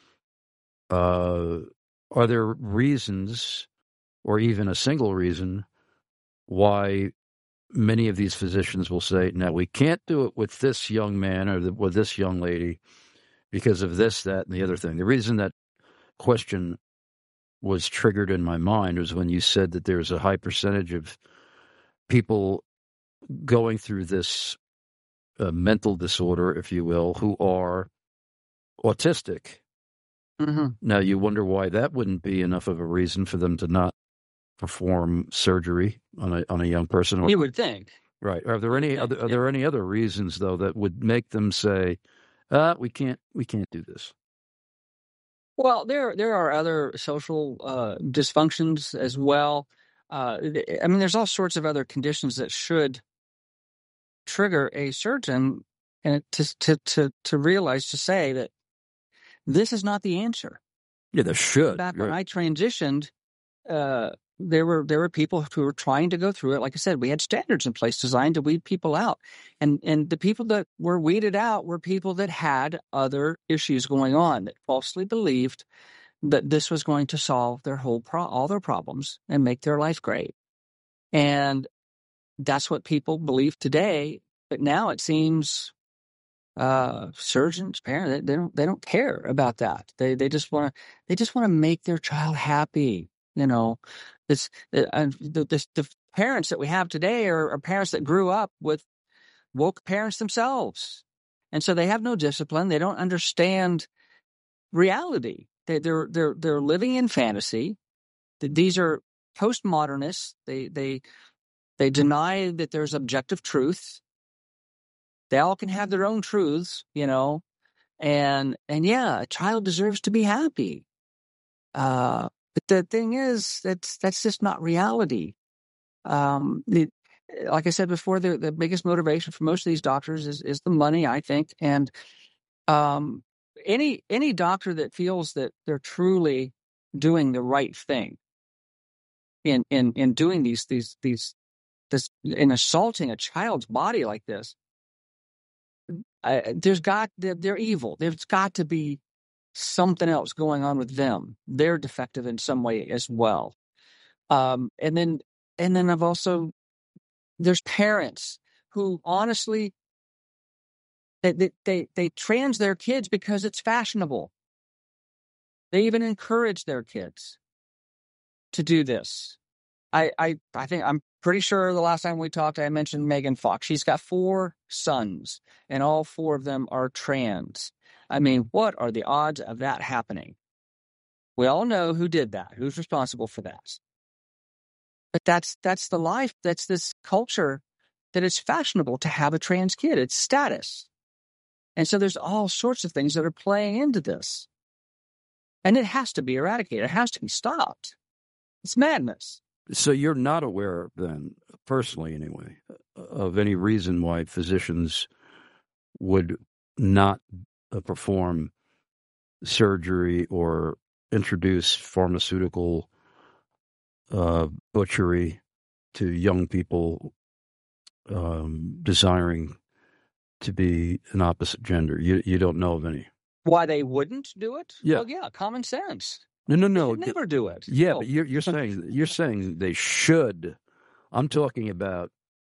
Are there reasons, or even a single reason, why many of these physicians will say, no, we can't do it with this young man or with this young lady because of this, that, and the other thing? The reason that question was triggered in my mind was when you said that there's a high percentage of people going through this mental disorder, if you will, who are autistic. Mm-hmm. Now, you wonder why that wouldn't be enough of a reason for them to not perform surgery on a young person. You would think, right? Are there any other reasons though that would make them say, we can't do this? Well, there are other social dysfunctions as well. I mean, there's all sorts of other conditions that should trigger a surgeon and to realize, to say that this is not the answer. Yeah, there should. Back when I transitioned, there were people who were trying to go through it. Like I said, we had standards in place designed to weed people out. And the people that were weeded out were people that had other issues going on, that falsely believed that this was going to solve their all their problems and make their life great. And that's what people believe today. But now it seems surgeons, parents, they don't care about that. They just want to make their child happy. The parents that we have today are parents that grew up with woke parents themselves, and so they have no discipline. They don't understand reality. They're living in fantasy. These are postmodernists. They deny that there's objective truth. They all can have their own truths, and yeah, a child deserves to be happy. But the thing is, that's just not reality. Like I said before, the biggest motivation for most of these doctors is the money, I think. And any doctor that feels that they're truly doing the right thing in doing this in assaulting a child's body like this, they're evil. There's got to be something else going on with them. They're defective in some way as well. And then I've also, there's parents who honestly, they trans their kids because it's fashionable. They even encourage their kids to do this. I think I'm pretty sure the last time we talked, I mentioned Megan Fox. She's got 4 sons, and all 4 of them are trans. I mean, what are the odds of that happening? We all know who did that, who's responsible for that. But that's the life, that's this culture that it's fashionable to have a trans kid. It's status. And so there's all sorts of things that are playing into this. And it has to be eradicated. It has to be stopped. It's madness. So you're not aware then, personally anyway, of any reason why physicians would not perform surgery or introduce pharmaceutical butchery to young people desiring to be an opposite gender. You don't know of any. Why they wouldn't do it? Yeah. Well, yeah, common sense. No. They'd never do it. Yeah, but you're saying they should. I'm talking about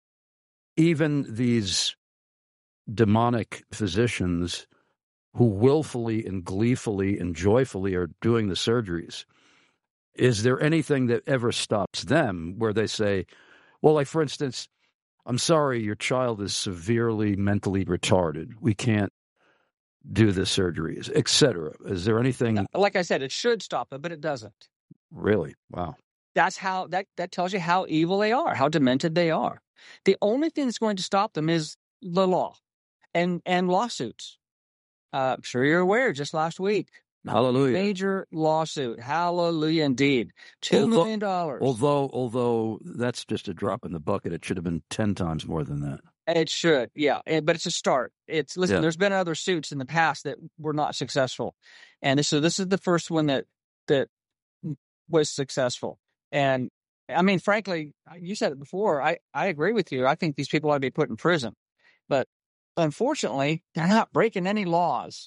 even these demonic physicians who willfully and gleefully and joyfully are doing the surgeries. Is there anything that ever stops them where they say, well, like, for instance, I'm sorry, your child is severely mentally retarded. We can't do the surgeries, etc. Is there anything? Like I said, it should stop it, but it doesn't. Really? Wow. That's how that tells you how evil they are, how demented they are. The only thing that's going to stop them is the law and lawsuits. I'm sure you're aware, just last week. Hallelujah. Major lawsuit. Hallelujah indeed. $2 million. Although that's just a drop in the bucket. It should have been 10 times more than that. It should, yeah. But it's a start. There's been other suits in the past that were not successful. And this is the first one that was successful. And I mean, frankly, you said it before. I agree with you. I think these people ought to be put in prison. But unfortunately, they're not breaking any laws.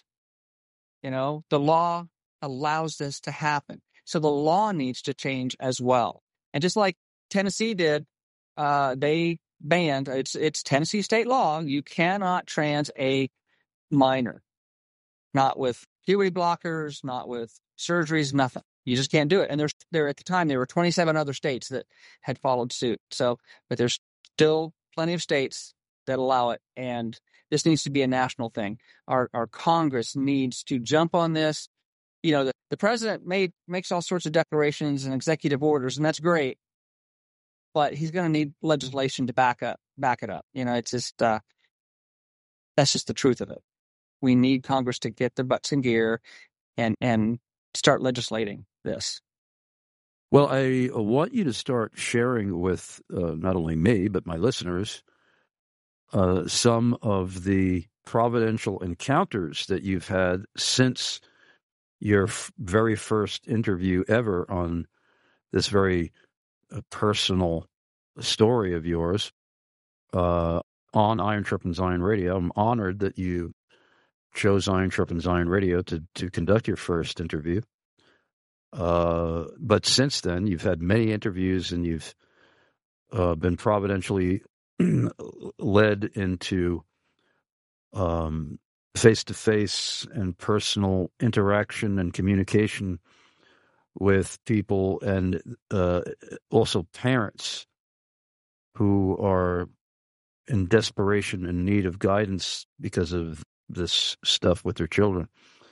The law allows this to happen. So the law needs to change as well. And just like Tennessee did, they banned, it's Tennessee state law, you cannot trans a minor. Not with puberty blockers, not with surgeries, nothing. You just can't do it. And there at the time, there were 27 other states that had followed suit. But there's still plenty of states that allow it. And this needs to be a national thing. Our Congress needs to jump on this. The president makes all sorts of declarations and executive orders, and that's great. But he's going to need legislation to back it up. It's just that's just the truth of it. We need Congress to get their butts in gear and start legislating this. Well, I want you to start sharing with not only me but my listeners some of the providential encounters that you've had since your very first interview ever on this very personal story of yours on Iron Sharpens Iron Radio. I'm honored that you chose Iron Sharpens Iron Radio to conduct your first interview. But since then, you've had many interviews, and you've been providentially led into face-to-face and personal interaction and communication with people, and also parents who are in desperation and need of guidance because of this stuff with their children.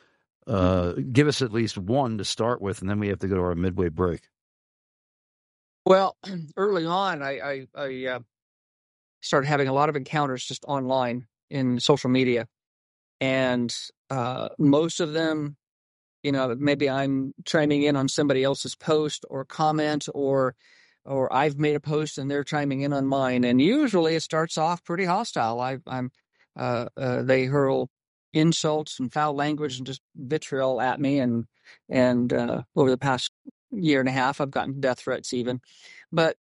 Give us at least one to start with, and then we have to go to our midway break. Well, early on, I started having a lot of encounters just online in social media, and most of them, maybe I'm chiming in on somebody else's post or comment, or I've made a post and they're chiming in on mine, and usually it starts off pretty hostile. They hurl insults and foul language and just vitriol at me, and over the past year and a half, I've gotten death threats even. But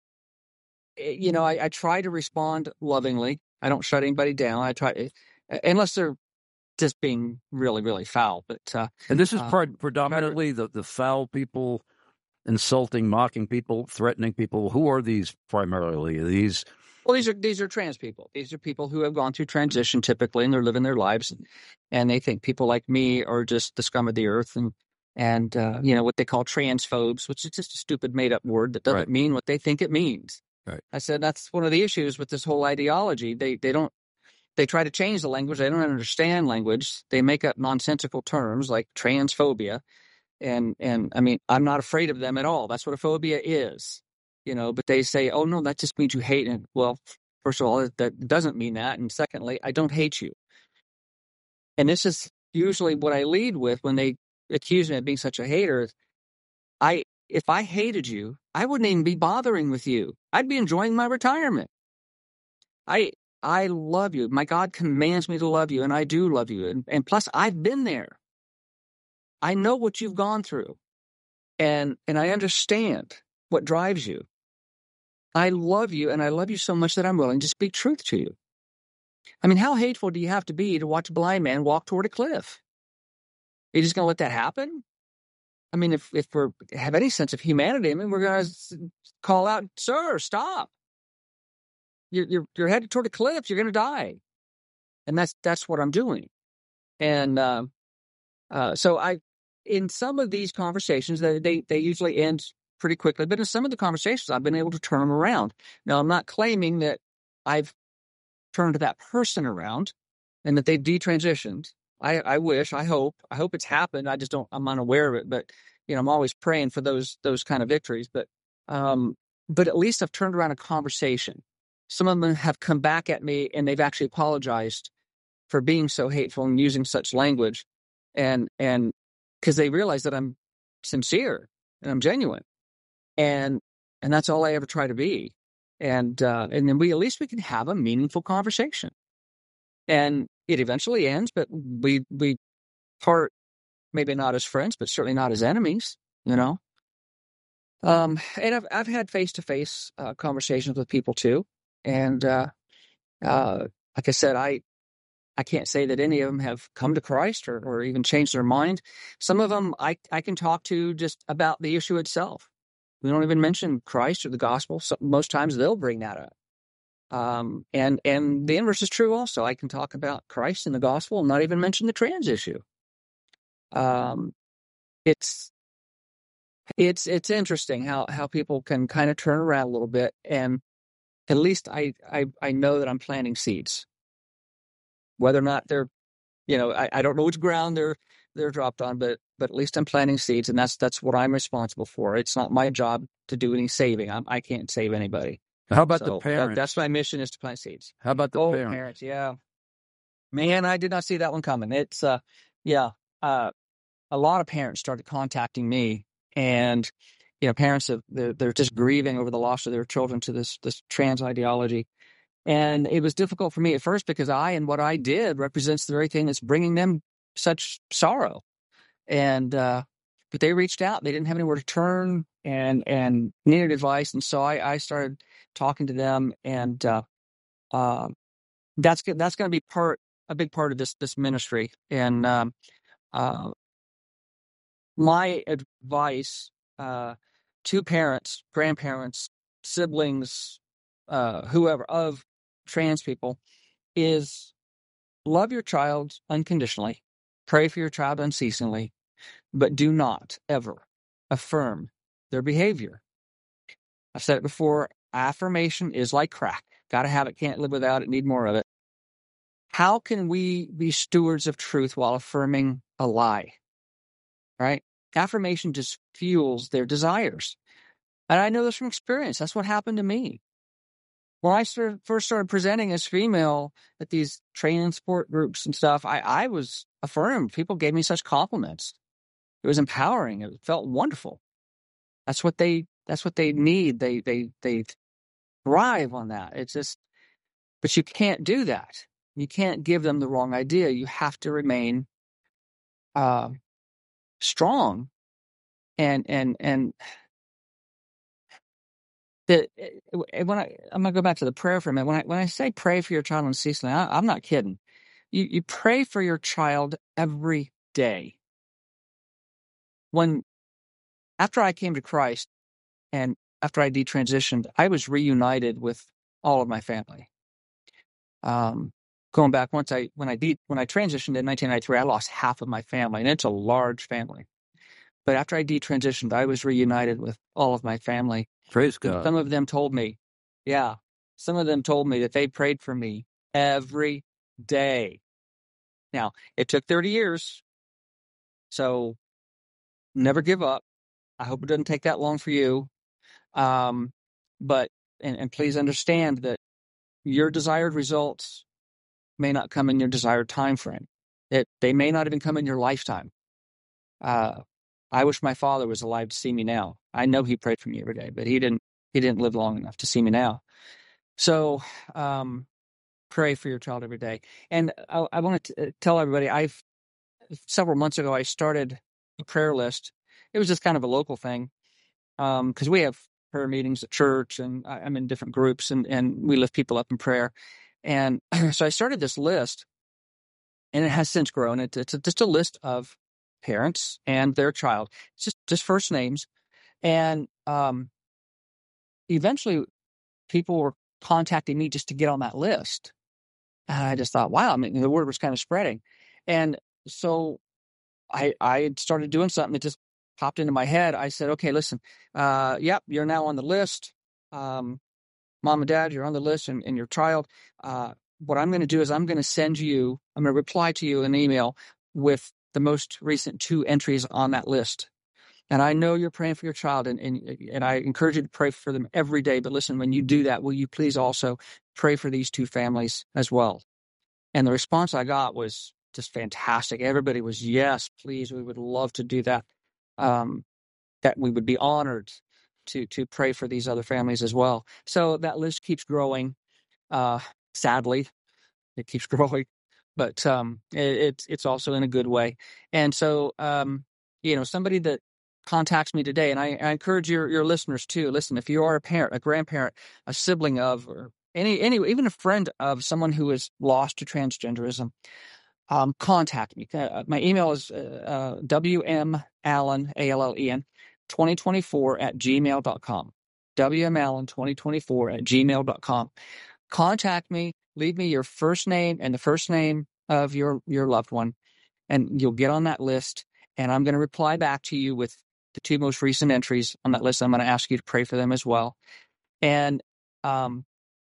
I try to respond lovingly. I don't shut anybody down. I try, unless they're just being really, really foul. But and this is predominantly the foul people, insulting, mocking people, threatening people. Who are these primarily? Well, these are trans people. These are people who have gone through transition typically, and they're living their lives, and they think people like me are just the scum of the earth, and what they call transphobes, which is just a stupid made up word that doesn't mean what they think it means. Right. I said that's one of the issues with this whole ideology. They try to change the language. They don't understand language. They make up nonsensical terms like transphobia, and I mean, I'm not afraid of them at all. That's what a phobia is. But they say, oh, no, that just means you hate it. Well, first of all, that doesn't mean that. And secondly, I don't hate you. And this is usually what I lead with when they accuse me of being such a hater. If I hated you, I wouldn't even be bothering with you. I'd be enjoying my retirement. I love you. My God commands me to love you, and I do love you. And plus, I've been there. I know what you've gone through, and I understand what drives you. I love you, and I love you so much that I'm willing to speak truth to you. I mean, how hateful do you have to be to watch a blind man walk toward a cliff? Are you just going to let that happen? I mean, if we have any sense of humanity, I mean, we're going to call out, sir, stop. You're headed toward a cliff. You're going to die. And that's what I'm doing. And so in some of these conversations, they usually end pretty quickly. But in some of the conversations, I've been able to turn them around. Now, I'm not claiming that I've turned that person around and that they've detransitioned. I wish, I hope it's happened. I'm unaware of it, but I'm always praying for those kind of victories. But at least I've turned around a conversation. Some of them have come back at me and they've actually apologized for being so hateful and using such language, and because they realize that I'm sincere and I'm genuine, and that's all I ever try to be, and then at least we can have a meaningful conversation, and it eventually ends, but we part, maybe not as friends, but certainly not as enemies, And I've had face-to-face conversations with people too, and like I said, I can't say that any of them have come to Christ or even changed their mind. Some of them I can talk to just about the issue itself. We don't even mention Christ or the gospel. So most times they'll bring that up. And the inverse is true also. I can talk about Christ and the gospel and not even mention the trans issue. It's interesting how people can kind of turn around a little bit, and at least I know that I'm planting seeds. Whether or not they're, I don't know which ground they're dropped on, but at least I'm planting seeds, and that's what I'm responsible for. It's not my job to do any saving. I can't save anybody. How about the parents? That's my mission, is to plant seeds. How about the parents? Yeah, man, I did not see that one coming. It's a lot of parents started contacting me, and parents they're just grieving over the loss of their children to this trans ideology. And it was difficult for me at first because what I did represents the very thing that's bringing them such sorrow. And but they reached out. They didn't have anywhere to turn and needed advice. And so I started talking to them, and that's going to be a big part of this ministry. And my advice to parents, grandparents, siblings, whoever of trans people is love your child unconditionally, pray for your child unceasingly, but do not ever affirm their behavior. I've said it before, affirmation is like crack. Got to have it, can't live without it, need more of it. How can we be stewards of truth while affirming a lie? Right? Affirmation just fuels their desires. And I know this from experience. That's what happened to me. When I first started presenting as female at these training sport groups and stuff, I was affirmed. People gave me such compliments. It was empowering. It felt wonderful. That's what they need. They thrive on that. It's just, but you can't do that. You can't give them the wrong idea. You have to remain strong and when I'm gonna go back to the prayer for a minute. When I say pray for your child unceasingly, I'm not kidding. You pray for your child every day. After I came to Christ and after I detransitioned, I was reunited with all of my family. Going back when I transitioned in 1993, I lost half of my family, and it's a large family. But after I detransitioned, I was reunited with all of my family. Praise God. Some of them told me that they prayed for me every day. Now, it took 30 years, so never give up. I hope it doesn't take that long for you. But please understand that your desired results may not come in your desired time frame. They may not even come in your lifetime. I wish my father was alive to see me now. I know he prayed for me every day, but he didn't live long enough to see me now. So pray for your child every day. And I want to tell everybody, several months ago, I started a prayer list. It was just kind of a local thing because we have prayer meetings at church, and I'm in different groups, and we lift people up in prayer. And so I started this list, and it has since grown. It's just a list of parents and their child. It's just first names. And eventually people were contacting me just to get on that list. And I just thought, wow, I mean, the word was kind of spreading. And so I started doing something that just popped into my head. I said, okay, listen, yep, you're now on the list. Mom and Dad, you're on the list, and your child. What I'm going to do is I'm going to reply to you an email with the most recent 2 entries on that list. And I know you're praying for your child, and I encourage you to pray for them every day. But listen, when you do that, will you please also pray for these 2 families as well? And the response I got was just fantastic. Everybody was, yes, please, we would love to do that. That we would be honored to pray for these other families as well. So that list keeps growing. Sadly, it keeps growing. But it's also in a good way. And so, somebody that contacts me today, and I encourage your listeners to listen. If you are a parent, a grandparent, a sibling of, or any even a friend of someone who is lost to transgenderism, contact me. My email is WMAllen, ALLEN, 2024@gmail.com. WMAllen2024@gmail.com. Contact me. Leave me your first name and the first name of your loved one, and you'll get on that list. And I'm going to reply back to you with the 2 most recent entries on that list. I'm going to ask you to pray for them as well. And I'm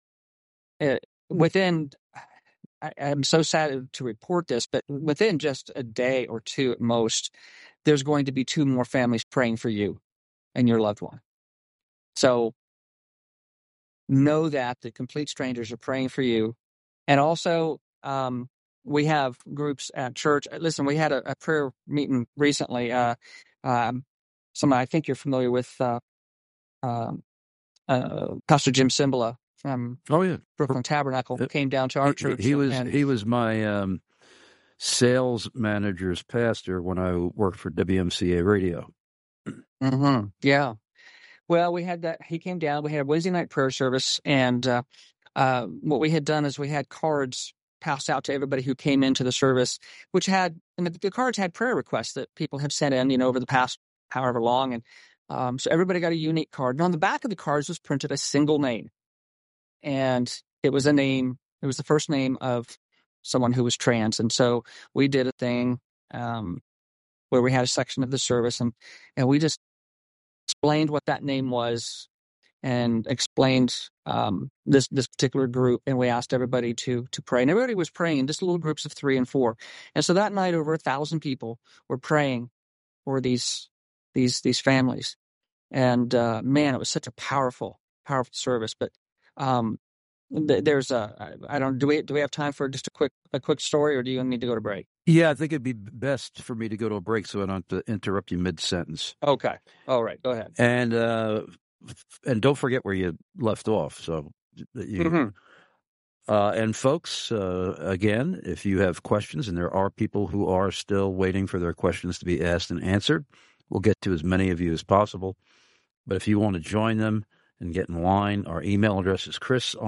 so sad to report this, but within just a day or 2 at most, there's going to be 2 more families praying for you and your loved one. So know that the complete strangers are praying for you. And also, we have groups at church. Listen, we had a prayer meeting recently. Someone I think you're familiar with, Pastor Jim Cymbala from Brooklyn Tabernacle came down to our church. He was my sales manager's pastor when I worked for WMCA Radio. Mm-hmm. Yeah. Well, we had that. He came down. We had a Wednesday night prayer service, and what we had done is we had cards passed out to everybody who came into the service, which had, and the cards had prayer requests that people have sent in, over the past however long, and so everybody got a unique card. And on the back of the cards was printed a single name, and it was a name. It was the first name of someone who was trans, and so we did a thing where we had a section of the service, and we just explained what that name was, and explained this particular group, and we asked everybody to pray, and everybody was praying, just little groups of 3 and 4, and so that night over 1,000 people were praying for these families, and man, it was such a powerful service. But there's do we have time for just a quick story, or do you need to go to break? Yeah, I think it'd be best for me to go to a break so I don't have to interrupt you mid-sentence. Okay. All right. Go ahead. And don't forget where you left off. So, and folks, again, if you have questions, and there are people who are still waiting for their questions to be asked and answered, we'll get to as many of you as possible. But if you want to join them and get in line, our email address is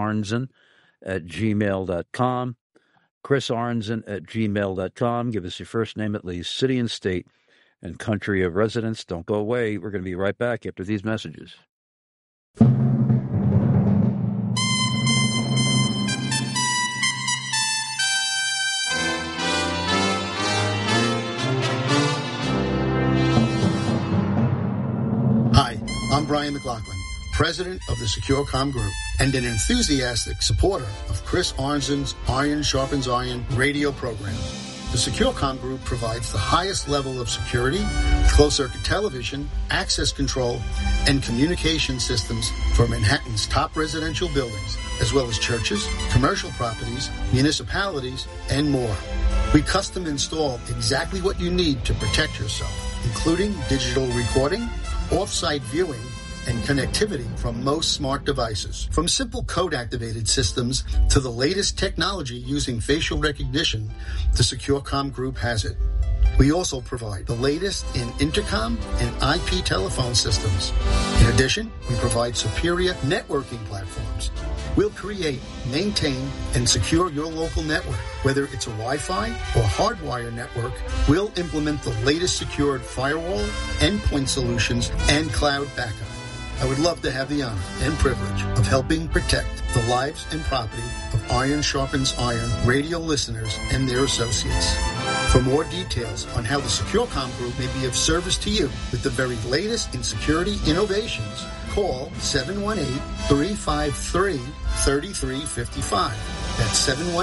chrisarnzen@gmail.com. chrisarnzen@gmail.com. Give us your first name, at least city and state, and country of residence. Don't go away. We're going to be right back after these messages. Hi, I'm Brian McLaughlin, president of the SecureCom Group, and an enthusiastic supporter of Chris Arnzen's Iron Sharpens Iron radio program. The SecureCom Group provides the highest level of security, closed-circuit television, access control, and communication systems for Manhattan's top residential buildings, as well as churches, commercial properties, municipalities, and more. We custom install exactly what you need to protect yourself, including digital recording, off-site viewing, and connectivity from most smart devices. From simple code-activated systems to the latest technology using facial recognition, the SecureCom Group has it. We also provide the latest in intercom and IP telephone systems. In addition, we provide superior networking platforms. We'll create, maintain, and secure your local network. Whether it's a Wi-Fi or hardwire network, we'll implement the latest secured firewall, endpoint solutions, and cloud backup. I would love to have the honor and privilege of helping protect the lives and property of Iron Sharpens Iron radio listeners and their associates. For more details on how the SecureCom Group may be of service to you with the very latest in security innovations, call 718-353-3355. That's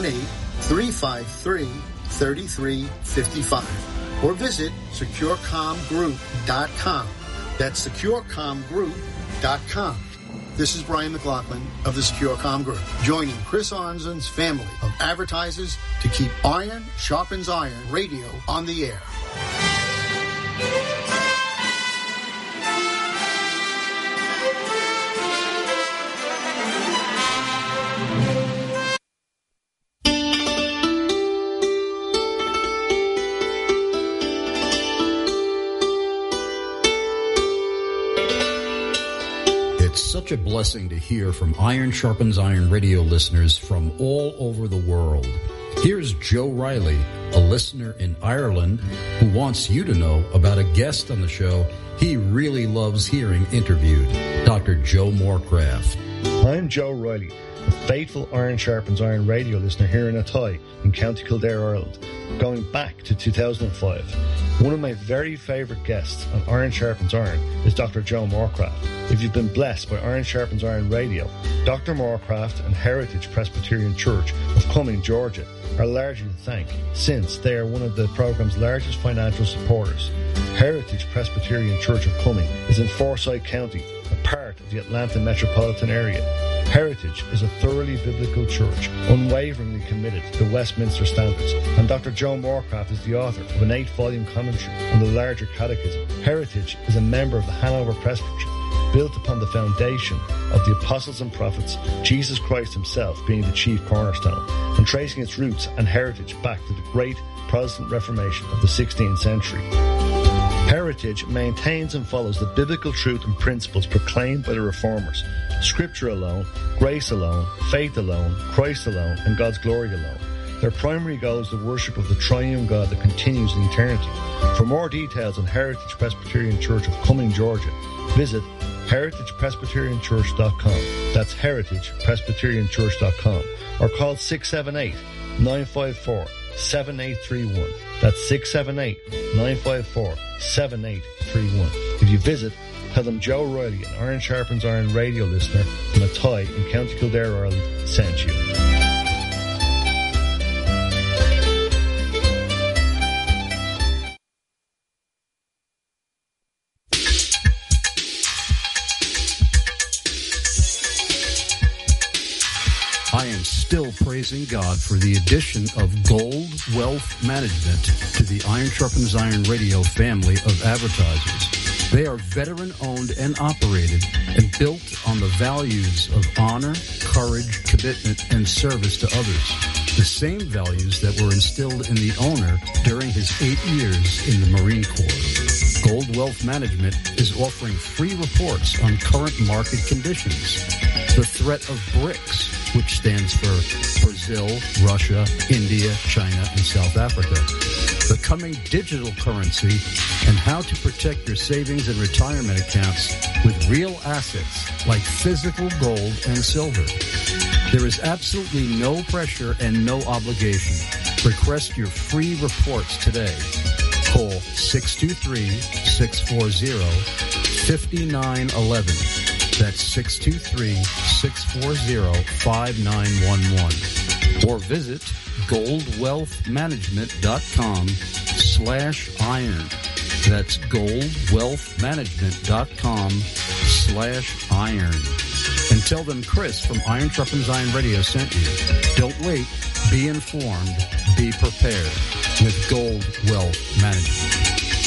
718-353-3355. Or visit securecomgroup.com. That's securecomgroup.com. This is Brian McLaughlin of the SecureCom Group, joining Chris Arnzen's family of advertisers to keep Iron Sharpens Iron radio on the air. Such a blessing to hear from Iron Sharpens Iron radio listeners from all over the world. Here's Joe Riley, a listener in Ireland, who wants you to know about a guest on the show he really loves hearing interviewed, Dr. Joe Morecraft. I'm Joe Riley, a faithful Iron Sharpens Iron radio listener here in Athy in County Kildare, Ireland, going back to 2005. One of my very favourite guests on Iron Sharpens Iron is Dr. Joe Morecraft. If you've been blessed by Iron Sharpens Iron radio, Dr. Morecraft and Heritage Presbyterian Church of Cumming, Georgia, are largely to thank, since they are one of the program's largest financial supporters. Heritage Presbyterian Church of Cumming is in Forsyth County, a part of the Atlanta metropolitan area. Heritage is a thoroughly biblical church, unwaveringly committed to Westminster standards, and Dr. Joe Morecraft is the author of an 8-volume commentary on the larger catechism. Heritage is a member of the Hanover Presbytery, built upon the foundation of the apostles and prophets, Jesus Christ himself being the chief cornerstone, and tracing its roots and heritage back to the great Protestant Reformation of the 16th century. Heritage maintains and follows the biblical truth and principles proclaimed by the Reformers. Scripture alone, grace alone, faith alone, Christ alone, and God's glory alone. Their primary goal is the worship of the triune God that continues in eternity. For more details on Heritage Presbyterian Church of Cumming, Georgia, visit heritagepresbyterianchurch.com. That's heritagepresbyterianchurch.com. Or call 678-954-7831. That's 678-954-7831. If you visit, tell them Joe Riley, an Iron Sharpens Iron radio listener from Athy in County Kildare, Ireland, sent you. I am still praising God for the addition of Gold Wealth Management to the Iron Sharpens Iron Radio family of advertisers. They are veteran-owned and operated and built on the values of honor, courage, commitment, and service to others. The same values that were instilled in the owner during his 8 years in the Marine Corps. Gold Wealth Management is offering free reports on current market conditions. The threat of BRICS, which stands for Brazil, Russia, India, China, and South Africa. The coming digital currency and how to protect your savings and retirement accounts with real assets like physical gold and silver. There is absolutely no pressure and no obligation. Request your free reports today. Call 623-640-5911. That's 623-640-5911. Or visit goldwealthmanagement.com/iron. That's goldwealthmanagement.com/iron. And tell them Chris from Iron Sharpens Iron Radio sent you. Don't wait. Be informed. Be prepared with Gold Wealth Management.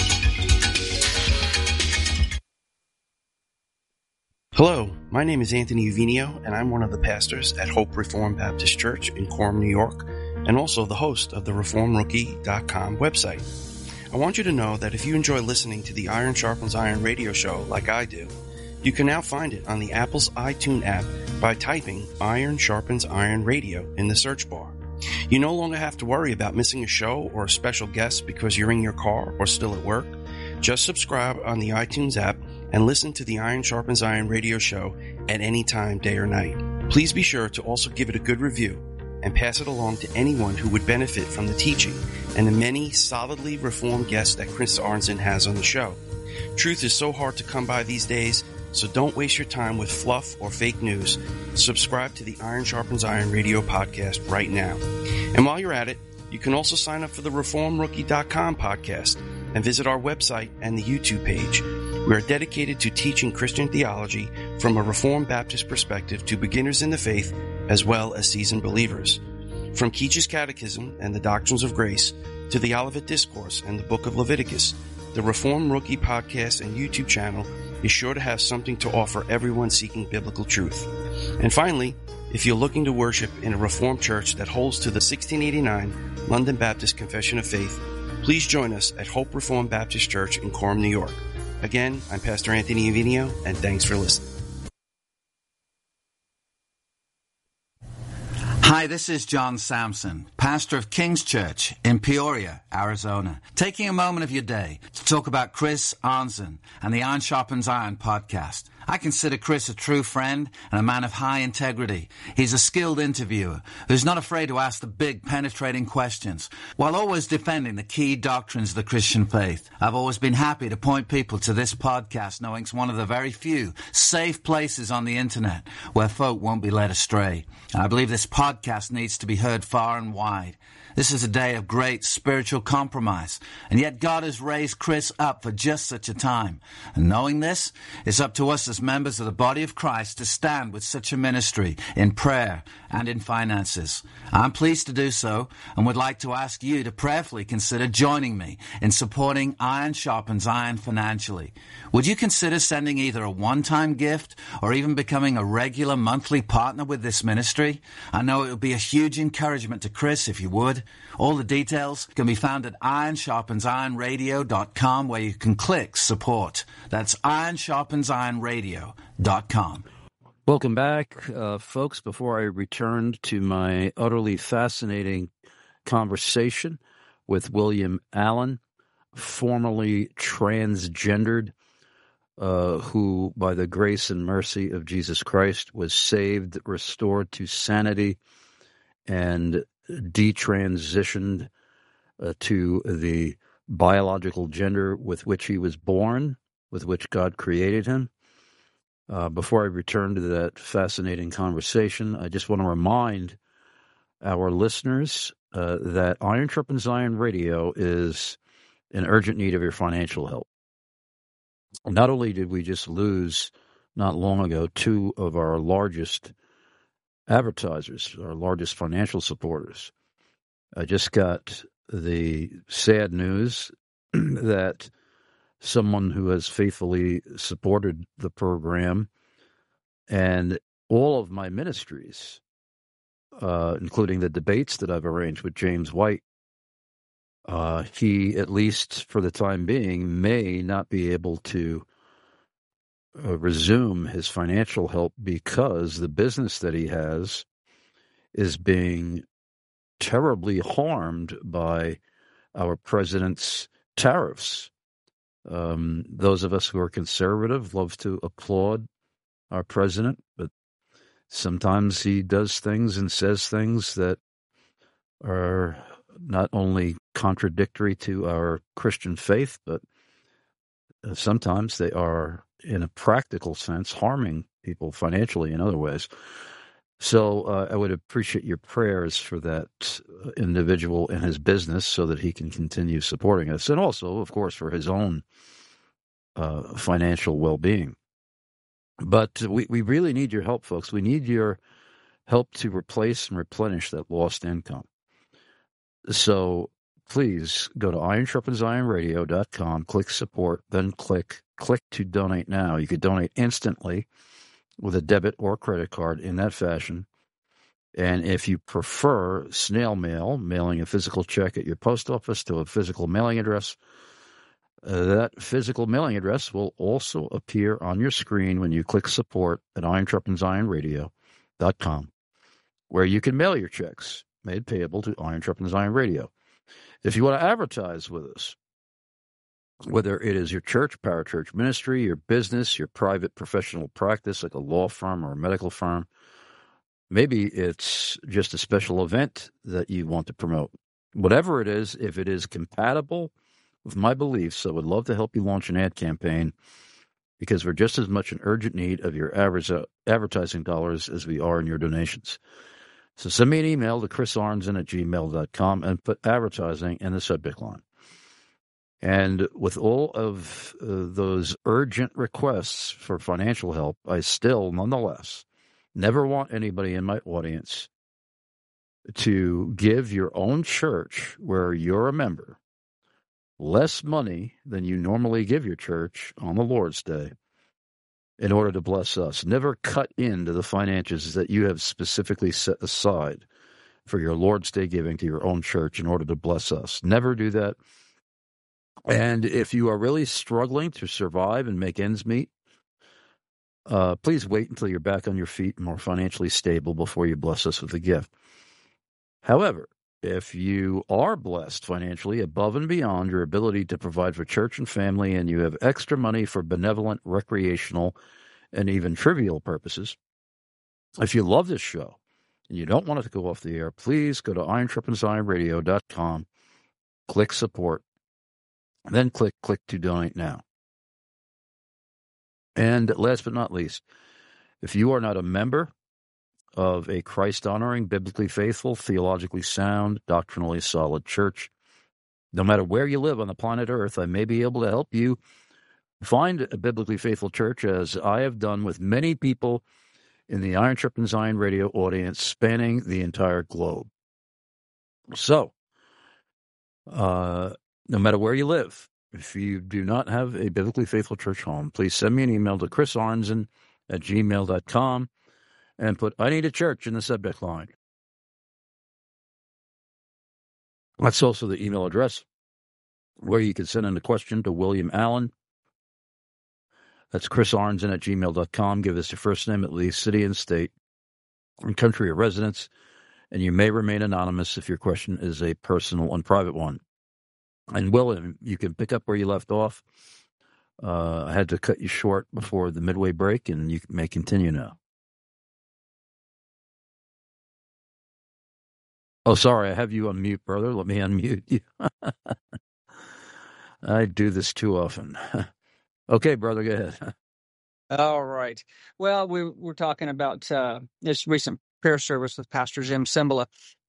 Hello, my name is Anthony Uvinio, and I'm one of the pastors at Hope Reformed Baptist Church in Coram, New York, and also the host of the ReformRookie.com website. I want you to know that if you enjoy listening to the Iron Sharpens Iron radio show like I do, you can now find it on the Apple's iTunes app by typing Iron Sharpens Iron Radio in the search bar. You no longer have to worry about missing a show or a special guest because you're in your car or still at work. Just subscribe on the iTunes app and listen to the Iron Sharpens Iron radio show at any time, day or night. Please be sure to also give it a good review and pass it along to anyone who would benefit from the teaching and the many solidly reformed guests that Chris Arnzen has on the show. Truth is so hard to come by these days, so don't waste your time with fluff or fake news. Subscribe to the Iron Sharpens Iron radio podcast right now. And while you're at it, you can also sign up for the ReformRookie.com podcast and visit our website and the YouTube page. We are dedicated to teaching Christian theology from a Reformed Baptist perspective to beginners in the faith as well as seasoned believers. From Keach's Catechism and the Doctrines of Grace to the Olivet Discourse and the Book of Leviticus, the Reformed Rookie podcast and YouTube channel is sure to have something to offer everyone seeking biblical truth. And finally, if you're looking to worship in a Reformed church that holds to the 1689 London Baptist Confession of Faith, please join us at Hope Reformed Baptist Church in Coram, New York. Again, I'm Pastor Anthony Uvinio, and thanks for listening. Hi, this is John Samson, pastor of King's Church in Peoria, Arizona, taking a moment of your day to talk about Chris Arnzen and the Iron Sharpens Iron podcast. I consider Chris a true friend and a man of high integrity. He's a skilled interviewer who's not afraid to ask the big, penetrating questions while always defending the key doctrines of the Christian faith. I've always been happy to point people to this podcast, knowing it's one of the very few safe places on the internet where folk won't be led astray. I believe this podcast needs to be heard far and wide. This is a day of great spiritual compromise, and yet God has raised Chris up for just such a time. And knowing this, it's up to us as members of the body of Christ to stand with such a ministry in prayer and in finances. I'm pleased to do so and would like to ask you to prayerfully consider joining me in supporting Iron Sharpens Iron financially. Would you consider sending either a one-time gift or even becoming a regular monthly partner with this ministry? I know it would be a huge encouragement to Chris if you would. good? All the details can be found at ironsharpensironradio.com, where you can click support. That's ironsharpensironradio.com. Welcome back, folks. Before I returned to my utterly fascinating conversation with William Allen, formerly transgendered, who, by the grace and mercy of Jesus Christ, was saved, restored to sanity, and detransitioned to the biological gender with which he was born, with which God created him. Before I return to that fascinating conversation, I just want to remind our listeners that Iron Sharpens Iron Radio is in urgent need of your financial help. Not only did we just lose, not long ago, two of our largest advertisers, our largest financial supporters, I just got the sad news that someone who has faithfully supported the program and all of my ministries, including the debates that I've arranged with James White, he, at least for the time being, may not be able to resume his financial help because the business that he has is being terribly harmed by our president's tariffs. Those of us who are conservative love to applaud our president, but sometimes he does things and says things that are not only contradictory to our Christian faith, but sometimes they are, in a practical sense, harming people financially in other ways. So I would appreciate your prayers for that individual and his business so that he can continue supporting us, and also, of course, for his own financial well-being. But we really need your help, folks. We need your help to replace and replenish that lost income. So please go to ironsharpensironradio.com, click support, then click to donate now. You could donate instantly with a debit or credit card in that fashion. And if you prefer snail mail, mailing a physical check at your post office to a physical mailing address, that physical mailing address will also appear on your screen when you click support at ironsharpensironradio.com, where you can mail your checks made payable to Iron Sharpens Iron Radio. If you want to advertise with us, whether it is your church, parachurch ministry, your business, your private professional practice like a law firm or a medical firm, maybe it's just a special event that you want to promote. Whatever it is, if it is compatible with my beliefs, I would love to help you launch an ad campaign, because we're just as much in urgent need of your advertising dollars as we are in your donations. So send me an email to chrisarnson@gmail.com and put advertising in the subject line. And with all of those urgent requests for financial help, I still, nonetheless, never want anybody in my audience to give your own church, where you're a member, less money than you normally give your church on the Lord's Day in order to bless us. Never cut into the finances that you have specifically set aside for your Lord's Day giving to your own church in order to bless us. Never do that. And if you are really struggling to survive and make ends meet, please wait until you're back on your feet and more financially stable before you bless us with a gift. However, if you are blessed financially above and beyond your ability to provide for church and family, and you have extra money for benevolent, recreational, and even trivial purposes, if you love this show and you don't want it to go off the air, please go to ironsharpensironradio.com, click support, and then click to donate now. And last but not least, if you are not a member of a Christ-honoring, biblically faithful, theologically sound, doctrinally solid church, no matter where you live on the planet Earth, I may be able to help you find a biblically faithful church, as I have done with many people in the Iron Sharpens Iron Radio audience spanning the entire globe. So, no matter where you live, if you do not have a biblically faithful church home, please send me an email to chrisarnson@gmail.com and put "I need a church" in the subject line. That's also the email address where you can send in a question to William Allen. That's chrisarnson@gmail.com. Give us your first name, at least, city and state, and country of residence, and you may remain anonymous if your question is a personal and private one. And William, you can pick up where you left off. I had to cut you short before the midway break, and you may continue now. Oh, sorry, I have you on mute, brother. Let me unmute you. I do this too often. Okay, brother, go ahead. All right. Well, we're talking about this recent prayer service with Pastor Jim Cymbala.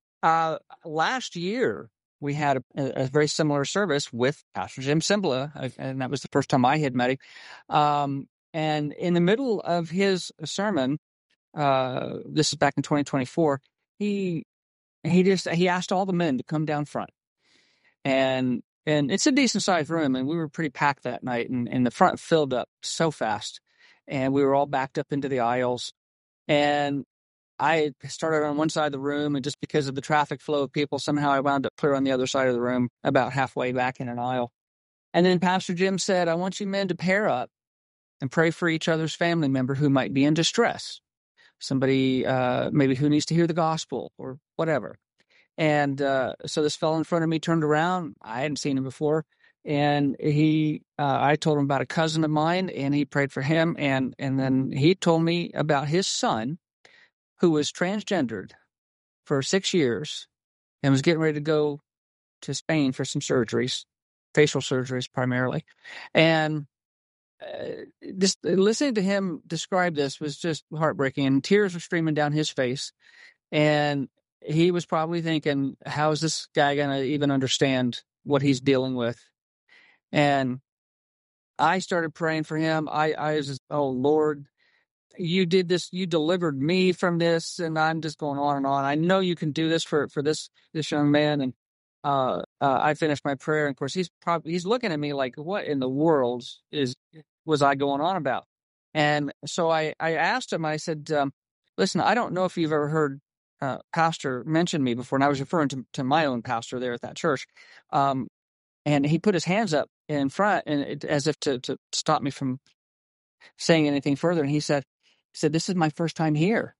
Last year, we had a very similar service with Pastor Jim Cymbala, and that was the first time I had met him. And in the middle of his sermon, this is back in 2024, he asked all the men to come down front, and it's a decent sized room, and we were pretty packed that night, and the front filled up so fast, and we were all backed up into the aisles, and I started on one side of the room, and just because of the traffic flow of people, somehow I wound up clear on the other side of the room, about halfway back in an aisle. And then Pastor Jim said, "I want you men to pair up and pray for each other's family member who might be in distress, somebody maybe who needs to hear the gospel or whatever." And so this fellow in front of me turned around. I hadn't seen him before. And I told him about a cousin of mine, and he prayed for him. And then he told me about his son, who was transgendered for 6 years and was getting ready to go to Spain for some surgeries, facial surgeries primarily. And just listening to him describe this was just heartbreaking, and tears were streaming down his face. And he was probably thinking, how is this guy going to even understand what he's dealing with? And I started praying for him. I was just, oh, Lord, you did this. You delivered me from this. And I'm just going on and on. I know you can do this for this young man. And I finished my prayer. And of course, he's looking at me like, what in the world was I going on about? And so I asked him, I said, listen, I don't know if you've ever heard pastor mentioned me before, and I was referring to my own pastor there at that church. And he put his hands up in front, and as if to stop me from saying anything further. And he said, "This is my first time here."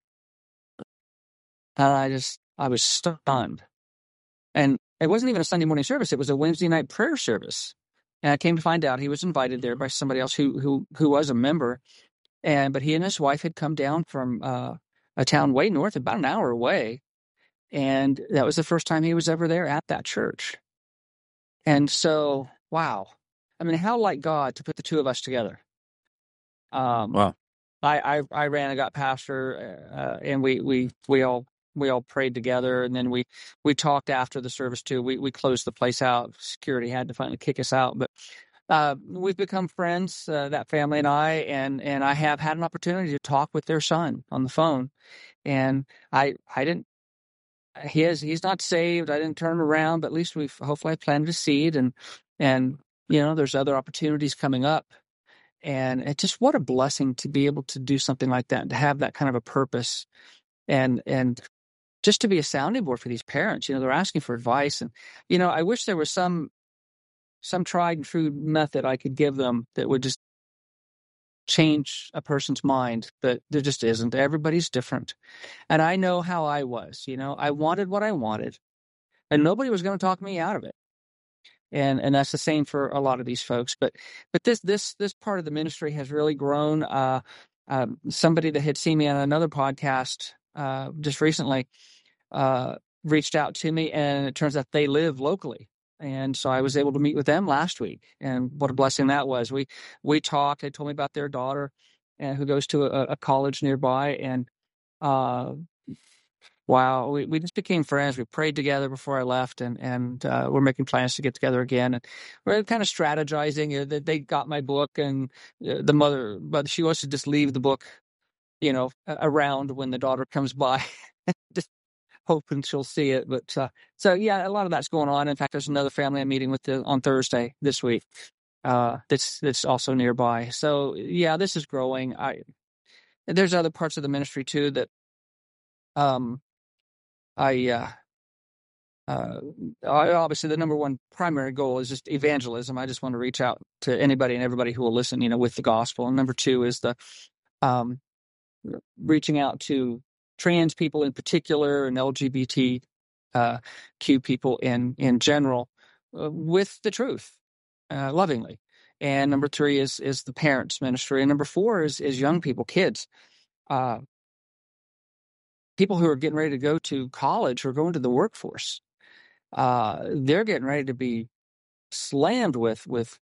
And I was stunned. And it wasn't even a Sunday morning service; it was a Wednesday night prayer service. And I came to find out he was invited there by somebody else who was a member, but he and his wife had come down from a town way north, about an hour away. And that was the first time he was ever there at that church. And so, wow. I mean, how like God to put the two of us together. Wow. I ran and got pastor, and we all prayed together. And then we talked after the service too. We closed the place out. Security had to finally kick us out, but we've become friends, that family and I, and I have had an opportunity to talk with their son on the phone. And he's not saved. I didn't turn him around, but at least hopefully I planted a seed, and there's other opportunities coming up. And it's just, what a blessing to be able to do something like that, to have that kind of a purpose, and just to be a sounding board for these parents. They're asking for advice, and I wish there was some tried and true method I could give them that would just change a person's mind, but there just isn't. Everybody's different. And I know how I was. I wanted what I wanted, and nobody was going to talk me out of it. And that's the same for a lot of these folks. But this part of the ministry has really grown. Somebody that had seen me on another podcast just recently reached out to me, and it turns out they live locally. And so I was able to meet with them last week, and what a blessing that was. We talked. They told me about their daughter, who goes to a college nearby, and wow, we just became friends. We prayed together before I left, and we're making plans to get together again. And we're kind of strategizing. That they got my book, and the mother, but she wants to just leave the book, around when the daughter comes by. Just hoping she'll see it. But so yeah, a lot of that's going on. In fact, there's another family I'm meeting with on Thursday this week. That's also nearby. So yeah, this is growing. There's other parts of the ministry too that I Obviously, the number one primary goal is just evangelism. I just want to reach out to anybody and everybody who will listen, with the gospel. And number two is the reaching out to trans people in particular and LGBTQ people in general with the truth, lovingly. And number three is the parents ministry. And number four is young people, kids, people who are getting ready to go to college or go into the workforce. They're getting ready to be slammed with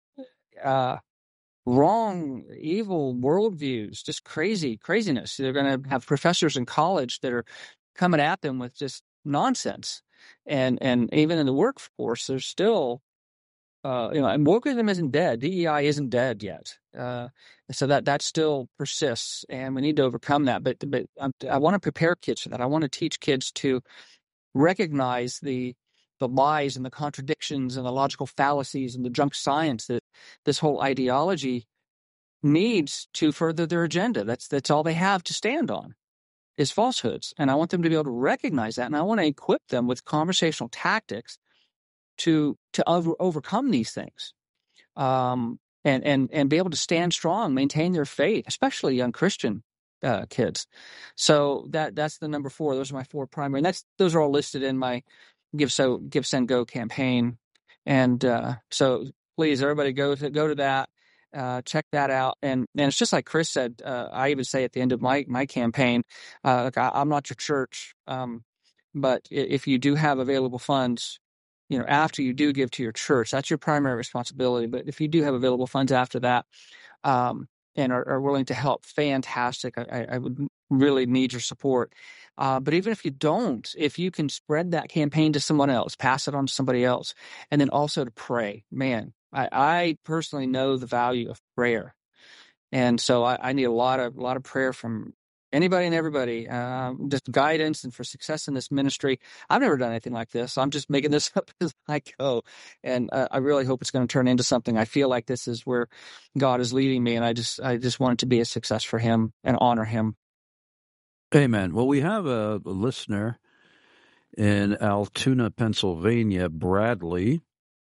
wrong, evil worldviews, just craziness. They're going to have professors in college that are coming at them with just nonsense, and even in the workforce, there's still, and wokeism isn't dead. DEI isn't dead yet, so that still persists, and we need to overcome that. But I want to prepare kids for that. I want to teach kids to recognize the lies and the contradictions and the logical fallacies and the junk science that this whole ideology needs to further their agenda. That's all they have to stand on is falsehoods. And I want them to be able to recognize that. And I want to equip them with conversational tactics to overcome these things, and be able to stand strong, maintain their faith, especially young Christian kids. So that's the number four. Those are my four primary. And those are all listed in my Give, Send, Go campaign. And so please, everybody go to that, check that out. And it's just like Chris said, I even say at the end of my campaign, look, I'm not your church, but if you do have available funds, after you do give to your church, that's your primary responsibility. But if you do have available funds after that, and are willing to help, fantastic. I would really need your support. But even if you don't, if you can spread that campaign to someone else, pass it on to somebody else, and then also to pray. Man, I personally know the value of prayer. And so I need a lot of prayer from anybody and everybody, just guidance and for success in this ministry. I've never done anything like this. I'm just making this up as I go. And I really hope it's going to turn into something. I feel like this is where God is leading me, and I just want it to be a success for him and honor him. Amen. Well, we have a listener in Altoona, Pennsylvania, Bradley.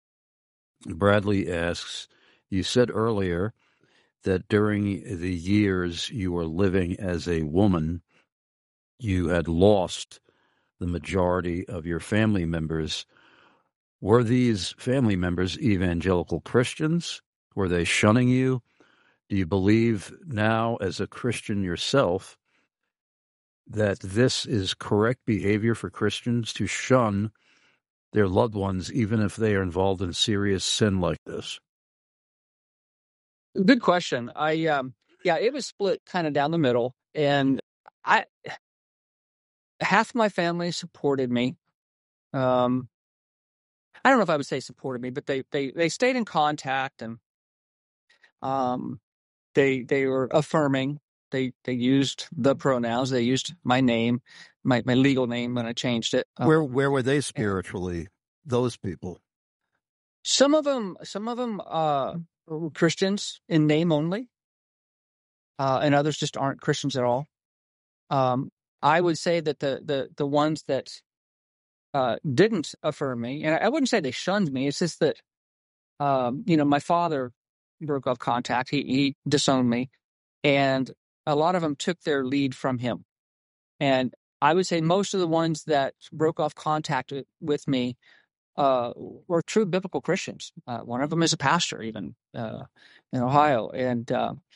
Bradley asks, you said earlier that during the years you were living as a woman, you had lost the majority of your family members. Were these family members evangelical Christians? Were they shunning you? Do you believe now, as a Christian yourself, that this is correct behavior for Christians to shun their loved ones, even if they are involved in serious sin like this? Good question. It was split kind of down the middle, and half of my family supported me. I don't know if I would say supported me, but they stayed in contact, and they were affirming. They used the pronouns. They used my name, my legal name when I changed it. Where were they spiritually? Those people. Some of them were Christians in name only, and others just aren't Christians at all. I would say that the ones that didn't affirm me, and I wouldn't say they shunned me. It's just that my father broke off contact. He disowned me, and a lot of them took their lead from him. And I would say most of the ones that broke off contact with me were true biblical Christians. One of them is a pastor, even in Ohio, and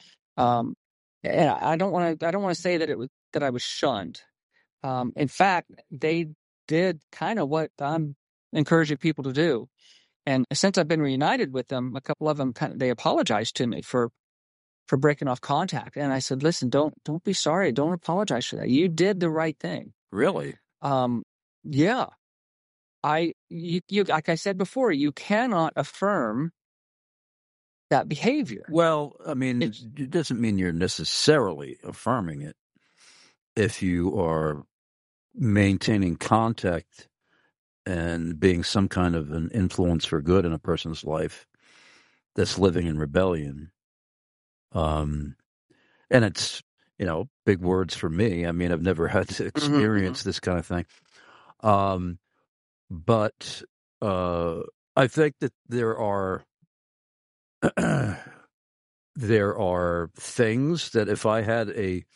I don't want to say that I was shunned. In fact, they did kind of what I'm encouraging people to do. And since I've been reunited with them, a couple of them they apologized to me for breaking off contact. And I said, listen, don't be sorry. Don't apologize for that. You did the right thing. Really? Yeah. You like I said before, you cannot affirm that behavior. Well, I mean, it doesn't mean you're necessarily affirming it if you are maintaining contact and being some kind of an influence for good in a person's life that's living in rebellion. And it's, big words for me. I mean, I've never had to experience this kind of thing. but I think that there are things that if I had a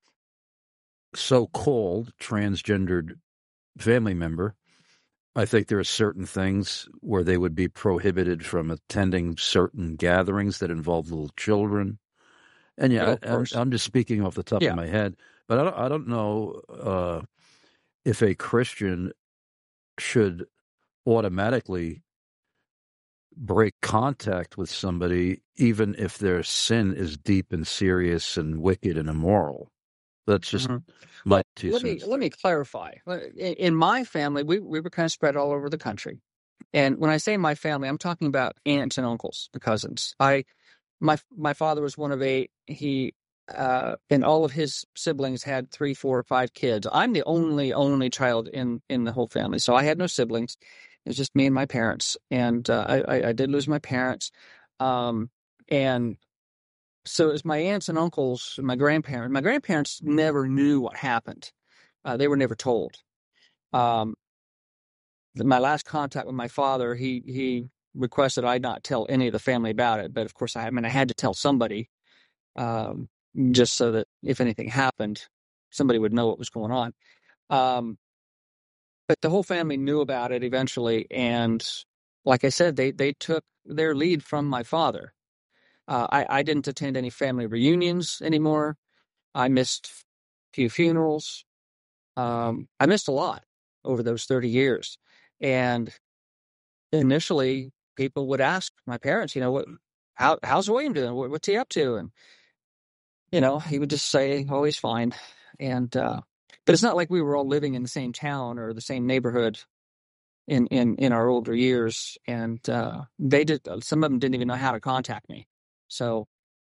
so-called transgendered family member, I think there are certain things where they would be prohibited from attending certain gatherings that involve little children. And I'm just speaking off the top of my head, but I don't know if a Christian should automatically break contact with somebody, even if their sin is deep and serious and wicked and immoral. That's just my 2 cents. Let me clarify. In my family, we were kind of spread all over the country, and when I say my family, I'm talking about aunts and uncles, the cousins. My father was one of 8. He and all of his siblings had 3, 4, or 5 kids. I'm the only child in the whole family, so I had no siblings. It was just me and my parents, and I did lose my parents, and so it was my aunts and uncles, and my grandparents. My grandparents never knew what happened. They were never told. My last contact with my father, he requested I not tell any of the family about it, but of course I had to tell somebody, just so that if anything happened, somebody would know what was going on. But the whole family knew about it eventually, and like I said, they took their lead from my father. I didn't attend any family reunions anymore. I missed a few funerals. I missed a lot over those 30 years. And initially, people would ask my parents, how's William doing? What's he up to? And, he would just say, oh, he's fine. And but it's not like we were all living in the same town or the same neighborhood in our older years. And some of them didn't even know how to contact me. So,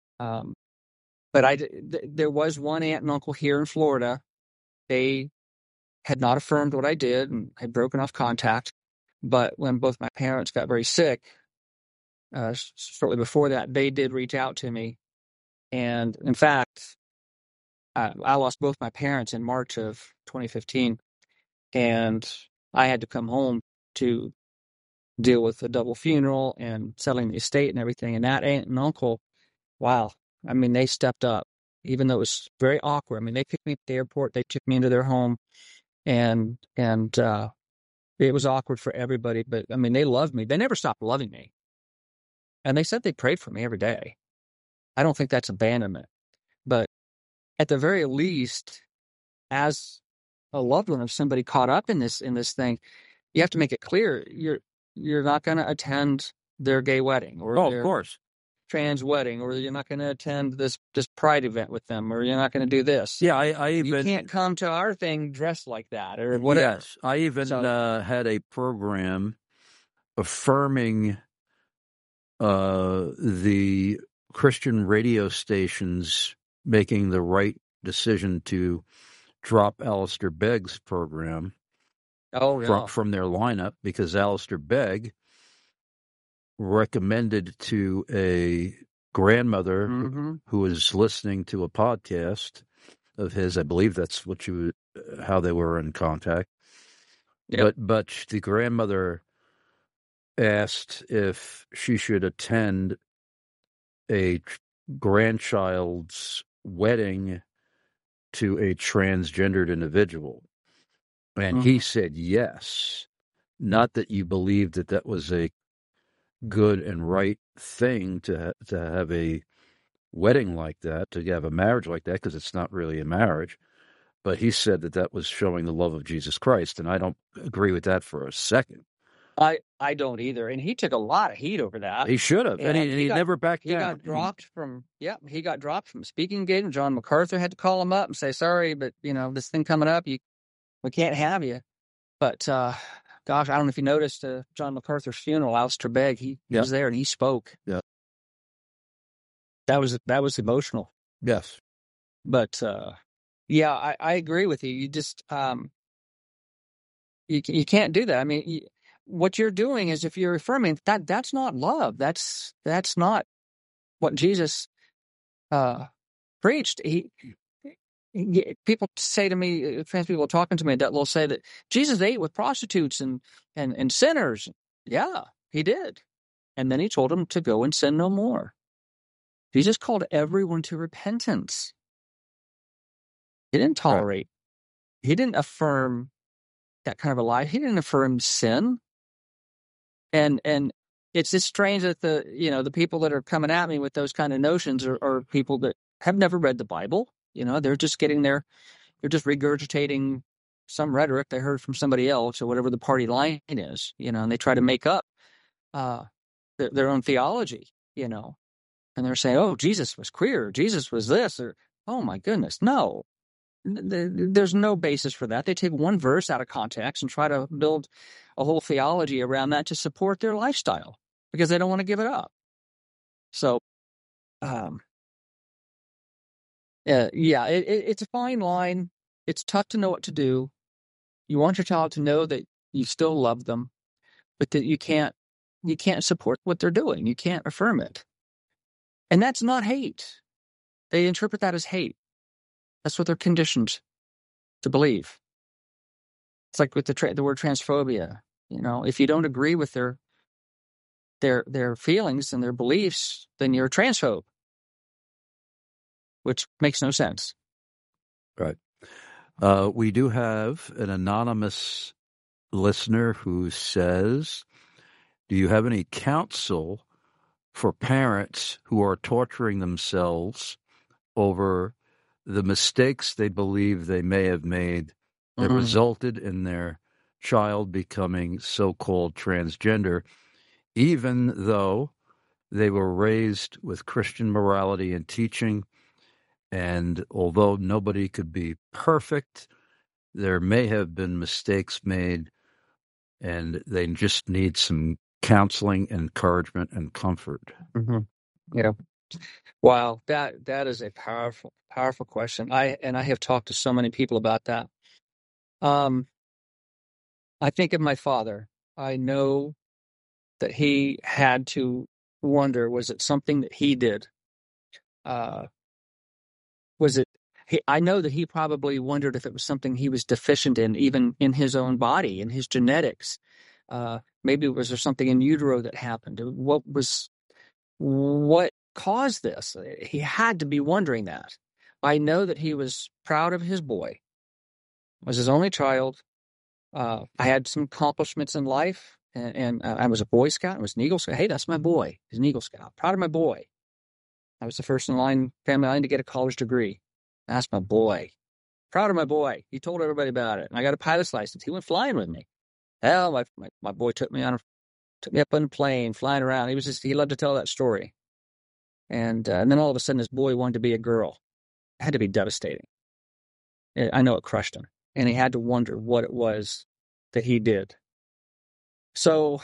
but there was one aunt and uncle here in Florida. They had not affirmed what I did and had broken off contact. But when both my parents got very sick, shortly before that, they did reach out to me. And in fact, I lost both my parents in March of 2015, and I had to come home to deal with a double funeral and settling the estate and everything. And that aunt and uncle, wow. I mean, they stepped up, even though it was very awkward. I mean, they picked me up at the airport. They took me into their home, and it was awkward for everybody. But, I mean, they loved me. They never stopped loving me. And they said they prayed for me every day. I don't think that's abandonment. But at the very least, as a loved one of somebody caught up in this thing, you have to make it clear you're not going to attend their gay wedding or of course, trans wedding, or you're not going to attend this pride event with them, or you're not going to do this. Yeah, I even you can't come to our thing dressed like that or whatever. Yes, I even had a program affirming the Christian radio stations making the right decision to drop Alistair Begg's program from their lineup, because Alistair Begg recommended to a grandmother who was listening to a podcast of his. I believe that's how they were in contact. Yep. But the grandmother asked if she should attend a grandchild's wedding to a transgendered individual. And he said yes. Not that you believed that was a good and right thing to have a wedding like that, to have a marriage like that, because it's not really a marriage. But he said that was showing the love of Jesus Christ, and I don't agree with that for a second. I don't either, and he took a lot of heat over that. He should have, and he never backed down. He got dropped from speaking engagement. John MacArthur had to call him up and say, "Sorry, but this thing coming up, we can't have you." But gosh, I don't know if you noticed John MacArthur's funeral. Alistair Begg, he was there and he spoke. Yeah, that was emotional. Yes, but I agree with you. You just you can't do that. I mean. What you're doing is, if you're affirming that's not love. That's not what Jesus preached. People say to me, trans people talking to me, that will say that Jesus ate with prostitutes and sinners. Yeah, he did. And then he told them to go and sin no more. Jesus called everyone to repentance. He didn't tolerate. He didn't affirm that kind of a life. He didn't affirm sin. And it's just strange that the people that are coming at me with those kind of notions are people that have never read the Bible. They're just they're just regurgitating some rhetoric they heard from somebody else or whatever the party line is, and they try to make up their own theology, and they're saying, oh, Jesus was queer, Jesus was this, or, oh my goodness, no. There's no basis for that. They take one verse out of context and try to build a whole theology around that to support their lifestyle because they don't want to give it up. So, it's a fine line. It's tough to know what to do. You want your child to know that you still love them, but that you can't support what they're doing. You can't affirm it. And that's not hate. They interpret that as hate. That's what they're conditioned to believe. It's like with the word transphobia. If you don't agree with their feelings and their beliefs, then you're a transphobe, which makes no sense. Right. We do have an anonymous listener who says, do you have any counsel for parents who are torturing themselves over the mistakes they believe they may have made that resulted in their child becoming so-called transgender, even though they were raised with Christian morality and teaching, and although nobody could be perfect, there may have been mistakes made, and they just need some counseling, encouragement, and comfort. Mm-hmm. Yeah. Wow, that is a powerful question. I have talked to so many people about that. I think of my father. I know that he had to wonder, was it something that he did? Was it? I know that he probably wondered if it was something he was deficient in, even in his own body, in his genetics. Maybe was there something in utero that happened? What caused this? He had to be wondering that. I know that he was proud of his boy. Was his only child. I had some accomplishments in life, and I was a Boy Scout. I was an Eagle Scout. Hey, that's my boy. He's an Eagle Scout. Proud of my boy. I was the first in family line to get a college degree. That's my boy. Proud of my boy. He told everybody about it. And I got a pilot's license. He went flying with me. Hell, my boy took me up on a plane, flying around. He loved to tell that story. And then all of a sudden, this boy wanted to be a girl. It had to be devastating. I know it crushed him. And he had to wonder what it was that he did. So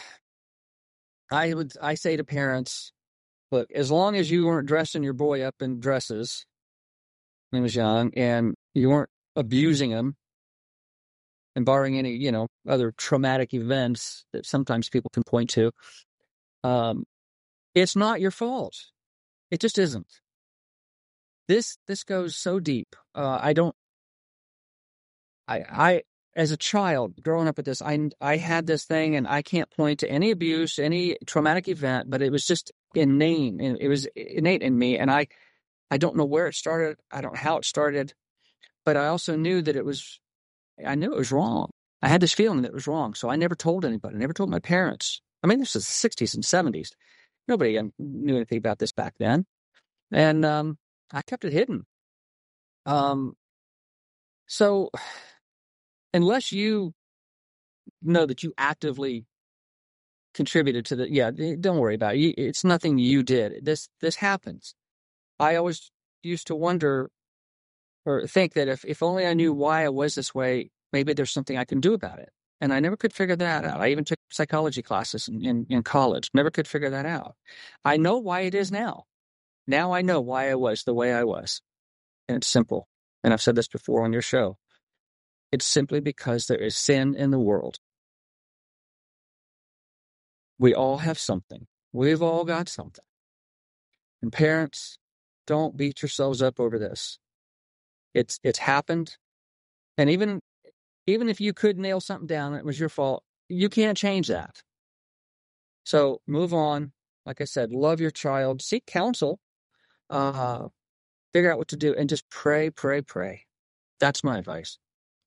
I say to parents, look, as long as you weren't dressing your boy up in dresses when he was young, and you weren't abusing him, and barring any, other traumatic events that sometimes people can point to, it's not your fault. It just isn't. This goes so deep. As a child growing up with this, I had this thing, and I can't point to any abuse, any traumatic event, but it was just innate. It was innate in me, and I don't know where it started. I don't know how it started, but I also knew that I knew it was wrong. I had this feeling that it was wrong, so I never told anybody. I never told my parents. I mean, this was the 60s and 70s. Nobody knew anything about this back then, and I kept it hidden. So unless you know that you actively contributed to don't worry about it. It's nothing you did. This happens. I always used to wonder or think that if only I knew why I was this way, maybe there's something I can do about it. And I never could figure that out. I even took psychology classes in college. Never could figure that out. I know why it is now. Now I know why I was the way I was. And it's simple. And I've said this before on your show. It's simply because there is sin in the world. We all have something. We've all got something. And parents, don't beat yourselves up over this. It's happened. And even if you could nail something down and it was your fault, you can't change that. So move on. Like I said, love your child, seek counsel, figure out what to do, and just pray, pray, pray. That's my advice.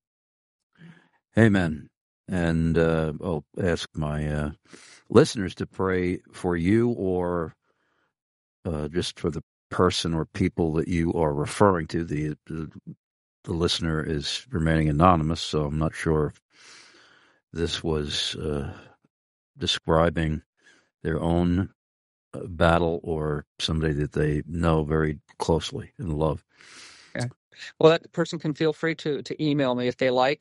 Amen. And I'll ask my listeners to pray for you, or just for the person or people that you are referring to. The listener is remaining anonymous, so I'm not sure if this was describing their own battle or somebody that they know very closely and love. Okay. Well, that person can feel free to email me if they like.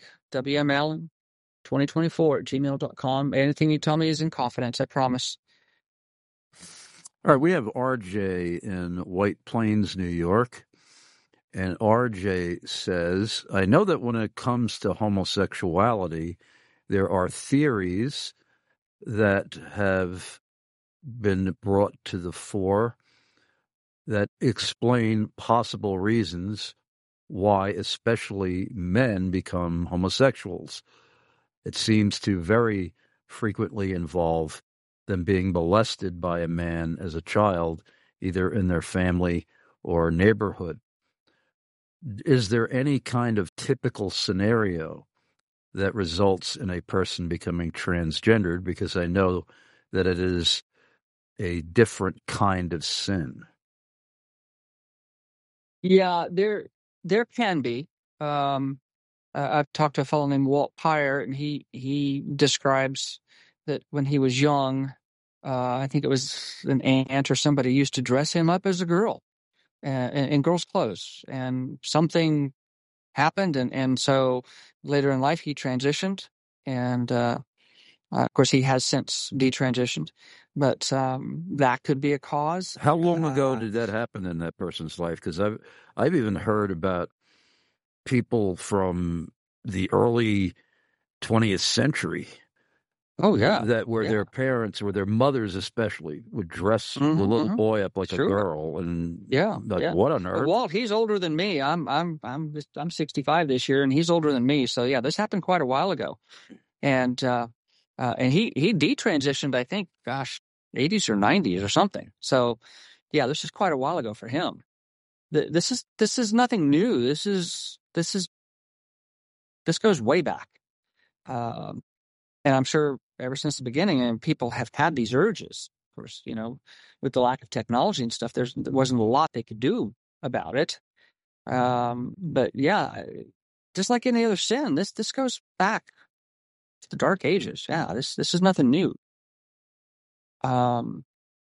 WMAllen2024@gmail.com. Anything you tell me is in confidence, I promise. All right, we have RJ in White Plains, New York. And RJ says, I know that when it comes to homosexuality, there are theories that have been brought to the fore that explain possible reasons why especially men become homosexuals. It seems to very frequently involve them being molested by a man as a child, either in their family or neighborhood. Is there any kind of typical scenario that results in a person becoming transgendered? Because I know that it is a different kind of sin. Yeah, there can be. I've talked to a fellow named Walt Pyre, and he describes that when he was young, I think it was an aunt or somebody used to dress him up as a girl in girls' clothes, and something happened, and so later in life he transitioned, and of course he has since detransitioned, but that could be a cause. How long ago did that happen in that person's life? Because I've even heard about people from the early 20th century. Oh, yeah. That were their parents or their mothers especially would dress the little boy up like a girl, and what on earth? Walt, he's older than me. I'm 65 this year, and he's older than me. So yeah, this happened quite a while ago, and he detransitioned, I think, 80s or 90s or something. So yeah, this is quite a while ago for him. This is nothing new. This goes way back, and I'm sure ever since the beginning, and people have had these urges. Of course, with the lack of technology and stuff, there wasn't a lot they could do about it. But yeah, just like any other sin, this goes back to the Dark Ages. Yeah, this is nothing new. I've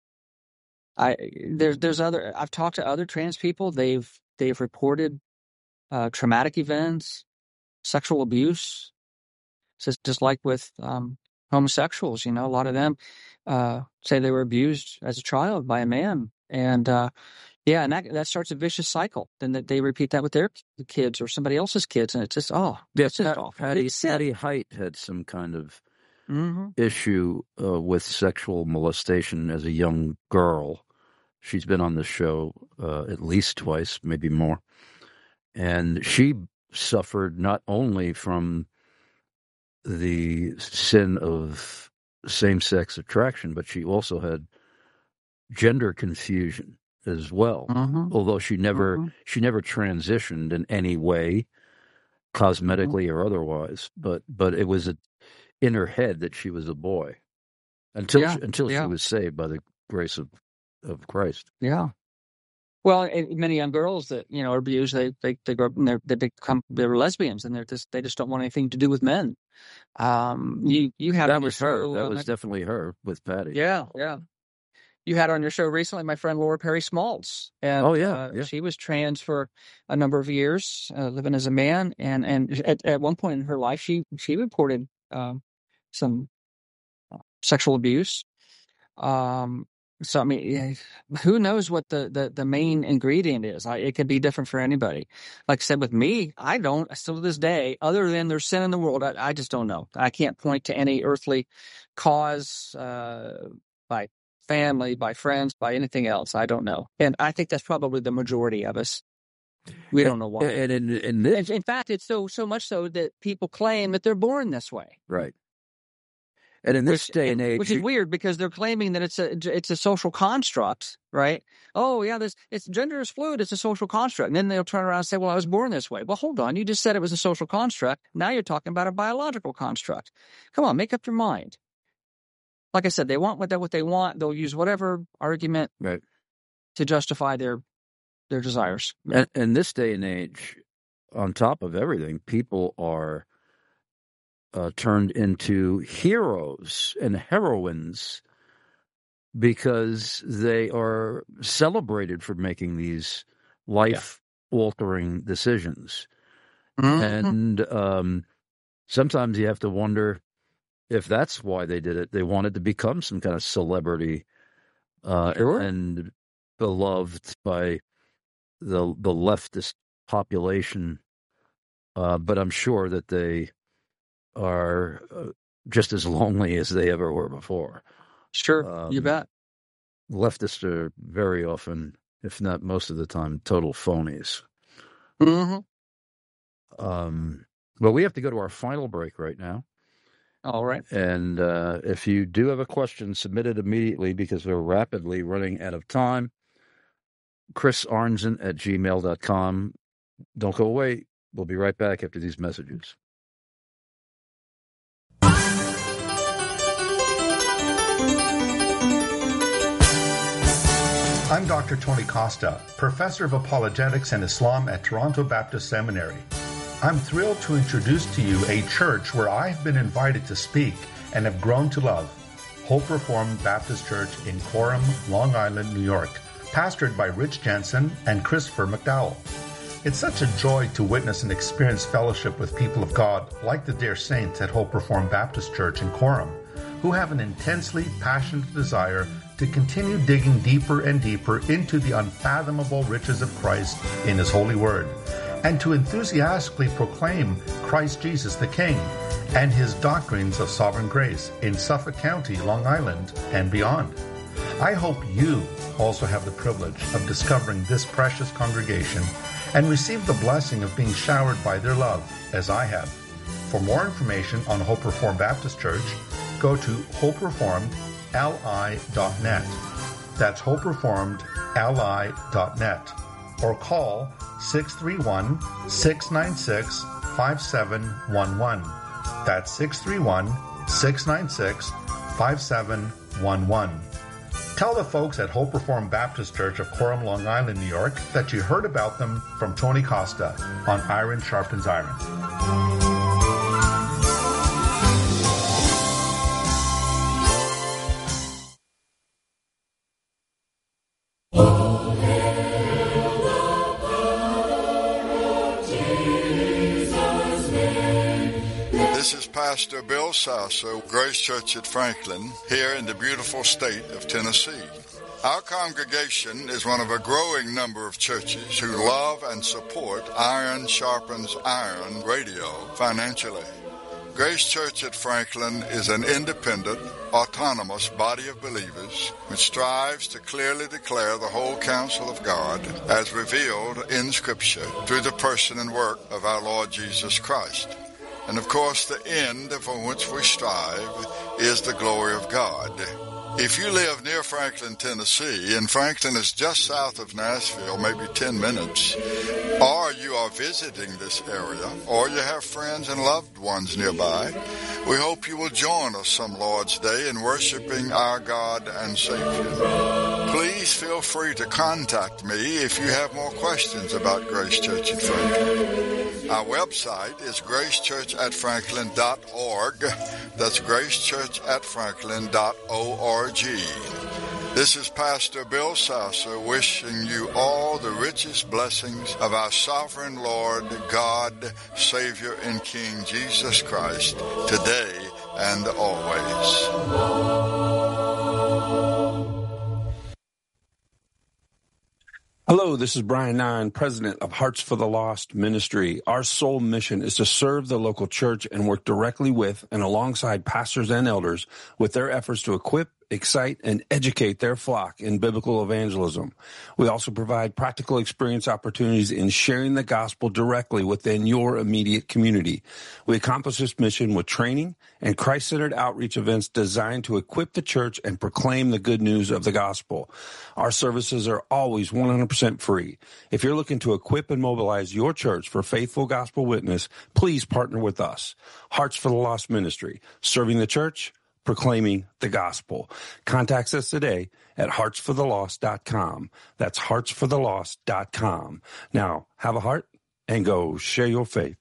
talked to other trans people. They've reported traumatic events, sexual abuse. Just like with homosexuals, a lot of them say they were abused as a child by a man, and and that starts a vicious cycle. Then that they repeat that with their kids or somebody else's kids, and it's just Patty Height had some kind of issue with sexual molestation as a young girl. She's been on the show at least twice, maybe more, and she suffered not only from the sin of same-sex attraction, but she also had gender confusion as well. Although she never transitioned in any way, cosmetically or otherwise. But it was in her head that she was a boy until she was saved by the grace of Christ. Yeah. Well, many young girls that are abused, they grow up and they're lesbians, and they just don't want anything to do with men. You had that was her. That was definitely her with Patty. Yeah. You had on your show recently my friend Laura Perry Smalls, and she was trans for a number of years, living as a man, and at one point in her life, she reported some sexual abuse. So I mean, who knows what the main ingredient is? It could be different for anybody. Like I said, with me, I still to this day, other than there's sin in the world, I just don't know. I can't point to any earthly cause by family, by friends, by anything else. I don't know, and I think that's probably the majority of us. We don't know why. And in fact, it's so much so that people claim that they're born this way. Right. And in this day and age, which is weird because they're claiming that it's a social construct, right? Oh yeah, it's gender is fluid. It's a social construct. And then they'll turn around and say, "Well, I was born this way." Well, hold on. You just said it was a social construct. Now you're talking about a biological construct. Come on, make up your mind. Like I said, they want what they want. They'll use whatever argument to justify their desires. And in this day and age, on top of everything, people are turned into heroes and heroines because they are celebrated for making these life-altering decisions. And sometimes you have to wonder if that's why they did it. They wanted to become some kind of celebrity and beloved by the leftist population. But I'm sure that they are just as lonely as they ever were before. Sure, you bet. Leftists are very often, if not most of the time, total phonies. Mm-hmm. Well, we have to go to our final break right now. All right. And if you do have a question, submit it immediately because we're rapidly running out of time. chrisarnzen@gmail.com. Don't go away. We'll be right back after these messages. I'm Dr. Tony Costa, Professor of Apologetics and Islam at Toronto Baptist Seminary. I'm thrilled to introduce to you a church where I've been invited to speak and have grown to love, Hope Reformed Baptist Church in Coram, Long Island, New York, pastored by Rich Jensen and Christopher McDowell. It's such a joy to witness and experience fellowship with people of God like the dear saints at Hope Reformed Baptist Church in Coram, who have an intensely passionate desire to continue digging deeper and deeper into the unfathomable riches of Christ in His holy word, and to enthusiastically proclaim Christ Jesus the King and His doctrines of sovereign grace in Suffolk County, Long Island, and beyond. I hope you also have the privilege of discovering this precious congregation and receive the blessing of being showered by their love, as I have. For more information on Hope Reformed Baptist Church, go to hopereformedli.net. That's hopereformedli.net. Or call 631-696-5711. That's 631-696-5711. Tell the folks at Hope Reformed Baptist Church of Coram, Long Island, New York, that you heard about them from Tony Costa on Iron Sharpens Iron. This is Pastor Bill Sasso, Grace Church at Franklin, here in the beautiful state of Tennessee. Our congregation is one of a growing number of churches who love and support Iron Sharpens Iron radio financially. Grace Church at Franklin is an independent, autonomous body of believers which strives to clearly declare the whole counsel of God as revealed in Scripture through the person and work of our Lord Jesus Christ. And of course, the end for which we strive is the glory of God. If you live near Franklin, Tennessee, and Franklin is just south of Nashville, maybe 10 minutes, or you are visiting this area, or you have friends and loved ones nearby, we hope you will join us some Lord's Day in worshiping our God and Savior. Please feel free to contact me if you have more questions about Grace Church at Franklin. Our website is gracechurchatfranklin.org. That's gracechurchatfranklin.org. This is Pastor Bill Sasso wishing you all the richest blessings of our sovereign Lord, God, Savior, and King Jesus Christ, today and always. Hello, this is Brian Nine, president of Hearts for the Lost Ministry. Our sole mission is to serve the local church and work directly with and alongside pastors and elders with their efforts to equip, excite, and educate their flock in biblical evangelism. We also provide practical experience opportunities in sharing the gospel directly within your immediate community. We accomplish this mission with training and Christ-centered outreach events designed to equip the church and proclaim the good news of the gospel. Our services are always 100% free. If you're looking to equip and mobilize your church for faithful gospel witness, please partner with us. Hearts for the Lost Ministry, serving the church, proclaiming the gospel. Contact us today at heartsforthelost.com. That's heartsforthelost.com. Now, have a heart and go share your faith.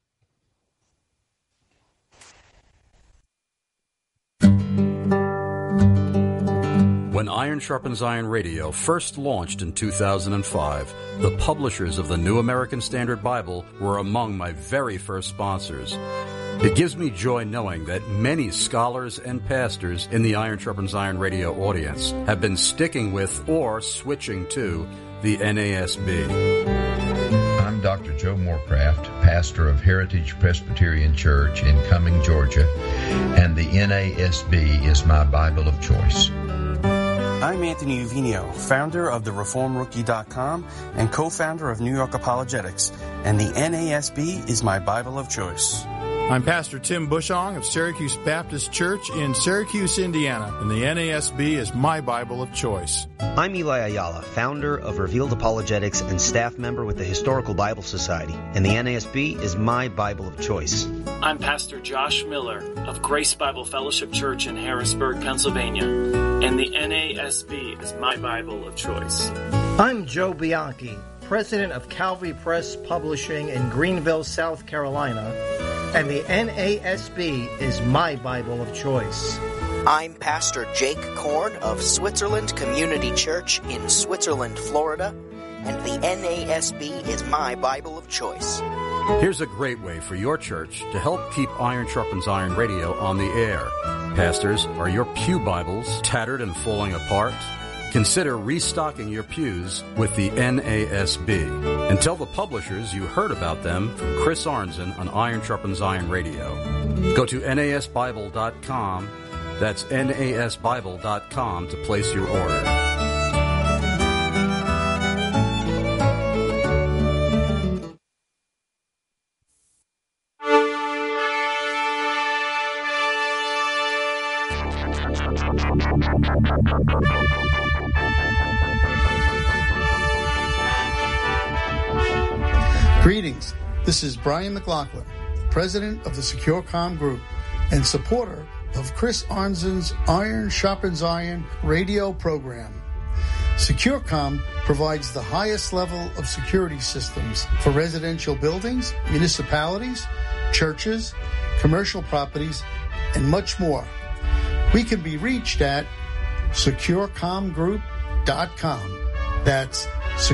When Iron Sharpens Iron Radio first launched in 2005, the publishers of the New American Standard Bible were among my very first sponsors. It gives me joy knowing that many scholars and pastors in the Iron Sharpens Iron Radio audience have been sticking with or switching to the NASB. I'm Dr. Joe Morecraft, pastor of Heritage Presbyterian Church in Cumming, Georgia, and the NASB is my Bible of choice. I'm Anthony Uvino, founder of the ReformRookie.com and co-founder of New York Apologetics, and the NASB is my Bible of choice. I'm Pastor Tim Bushong of Syracuse Baptist Church in Syracuse, Indiana, and the NASB is my Bible of choice. I'm Eli Ayala, founder of Revealed Apologetics and staff member with the Historical Bible Society, and the NASB is my Bible of choice. I'm Pastor Josh Miller of Grace Bible Fellowship Church in Harrisburg, Pennsylvania, and the NASB is my Bible of choice. I'm Joe Bianchi, president of Calvary Press Publishing in Greenville, South Carolina, and the NASB is my Bible of choice. I'm Pastor Jake Korn of Switzerland Community Church in Switzerland, Florida, and the NASB is my Bible of choice. Here's a great way for your church to help keep Iron Sharpens Iron Radio on the air. Pastors, are your pew Bibles tattered and falling apart? Consider restocking your pews with the NASB. And tell the publishers you heard about them from Chris Arnzen on Iron Sharpens Iron Radio. Go to NASBible.com. That's NASBible.com to place your order. Greetings. This is Brian McLaughlin, president of the SecureCom Group and supporter of Chris Arnzen's Iron Sharpens Iron radio program. SecureCom provides the highest level of security systems for residential buildings, municipalities, churches, commercial properties, and much more. We can be reached at securecomgroup.com. That's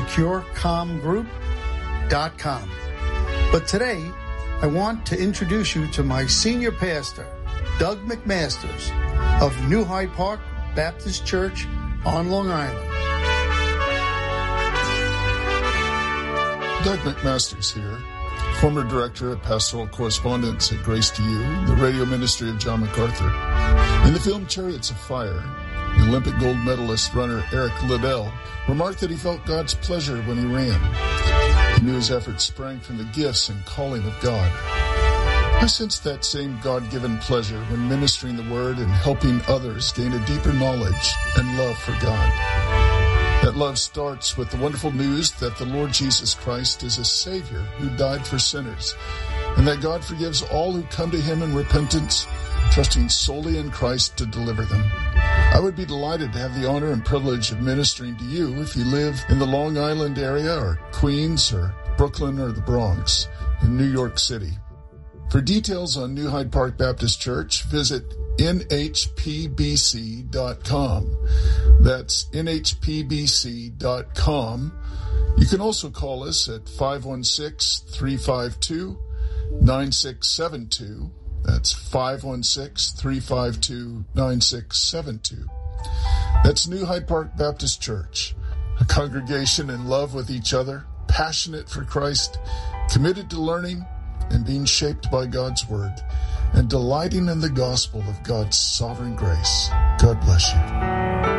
securecomgroup.com. But today, I want to introduce you to my senior pastor, Doug McMasters of New Hyde Park Baptist Church on Long Island. Doug McMasters here, former director of pastoral correspondence at Grace to You, the radio ministry of John MacArthur. In the film Chariots of Fire, the Olympic gold medalist runner Eric Liddell remarked that he felt God's pleasure when he ran. He knew his efforts sprang from the gifts and calling of God. I sensed that same God-given pleasure when ministering the Word and helping others gain a deeper knowledge and love for God. That love starts with the wonderful news that the Lord Jesus Christ is a Savior who died for sinners, and that God forgives all who come to Him in repentance, trusting solely in Christ to deliver them. I would be delighted to have the honor and privilege of ministering to you if you live in the Long Island area or Queens or Brooklyn or the Bronx in New York City. For details on New Hyde Park Baptist Church, visit nhpbc.com. That's nhpbc.com. You can also call us at 516-352-9672. That's 516-352-9672. That's New Hyde Park Baptist Church, a congregation in love with each other, passionate for Christ, committed to learning, in being shaped by God's Word and delighting in the gospel of God's sovereign grace. God bless you.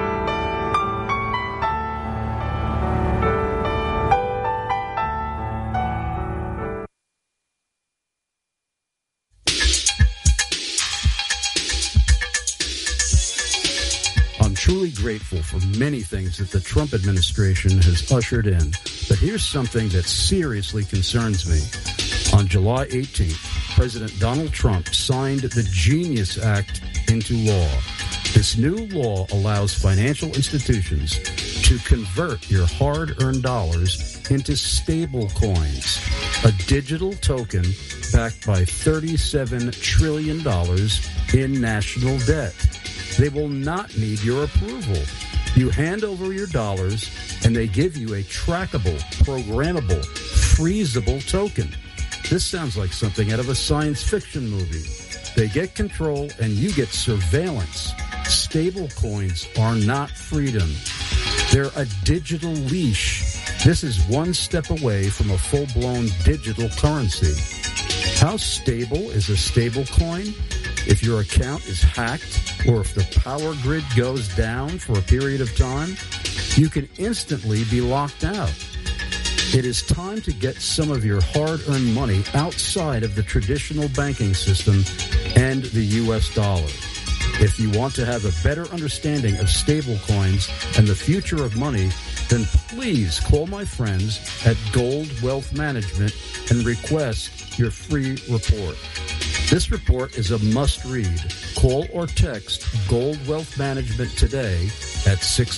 Truly grateful for many things that the Trump administration has ushered in, but here's something that seriously concerns me. On July 18th, President Donald Trump signed the Genius Act into law. This new law allows financial institutions to convert your hard-earned dollars into stable coins, a digital token backed by $37 trillion in national debt. They will not need your approval. You hand over your dollars, and they give you a trackable, programmable, freezable token. This sounds like something out of a science fiction movie. They get control, and you get surveillance. Stable coins are not freedom. They're a digital leash. This is one step away from a full-blown digital currency. How stable is a stable coin? If your account is hacked, or if the power grid goes down for a period of time, you can instantly be locked out. It is time to get some of your hard-earned money outside of the traditional banking system and the U.S. dollar. If you want to have a better understanding of stablecoins and the future of money, then please call my friends at Gold Wealth Management and request your free report. This report is a must-read. Call or text Gold Wealth Management today at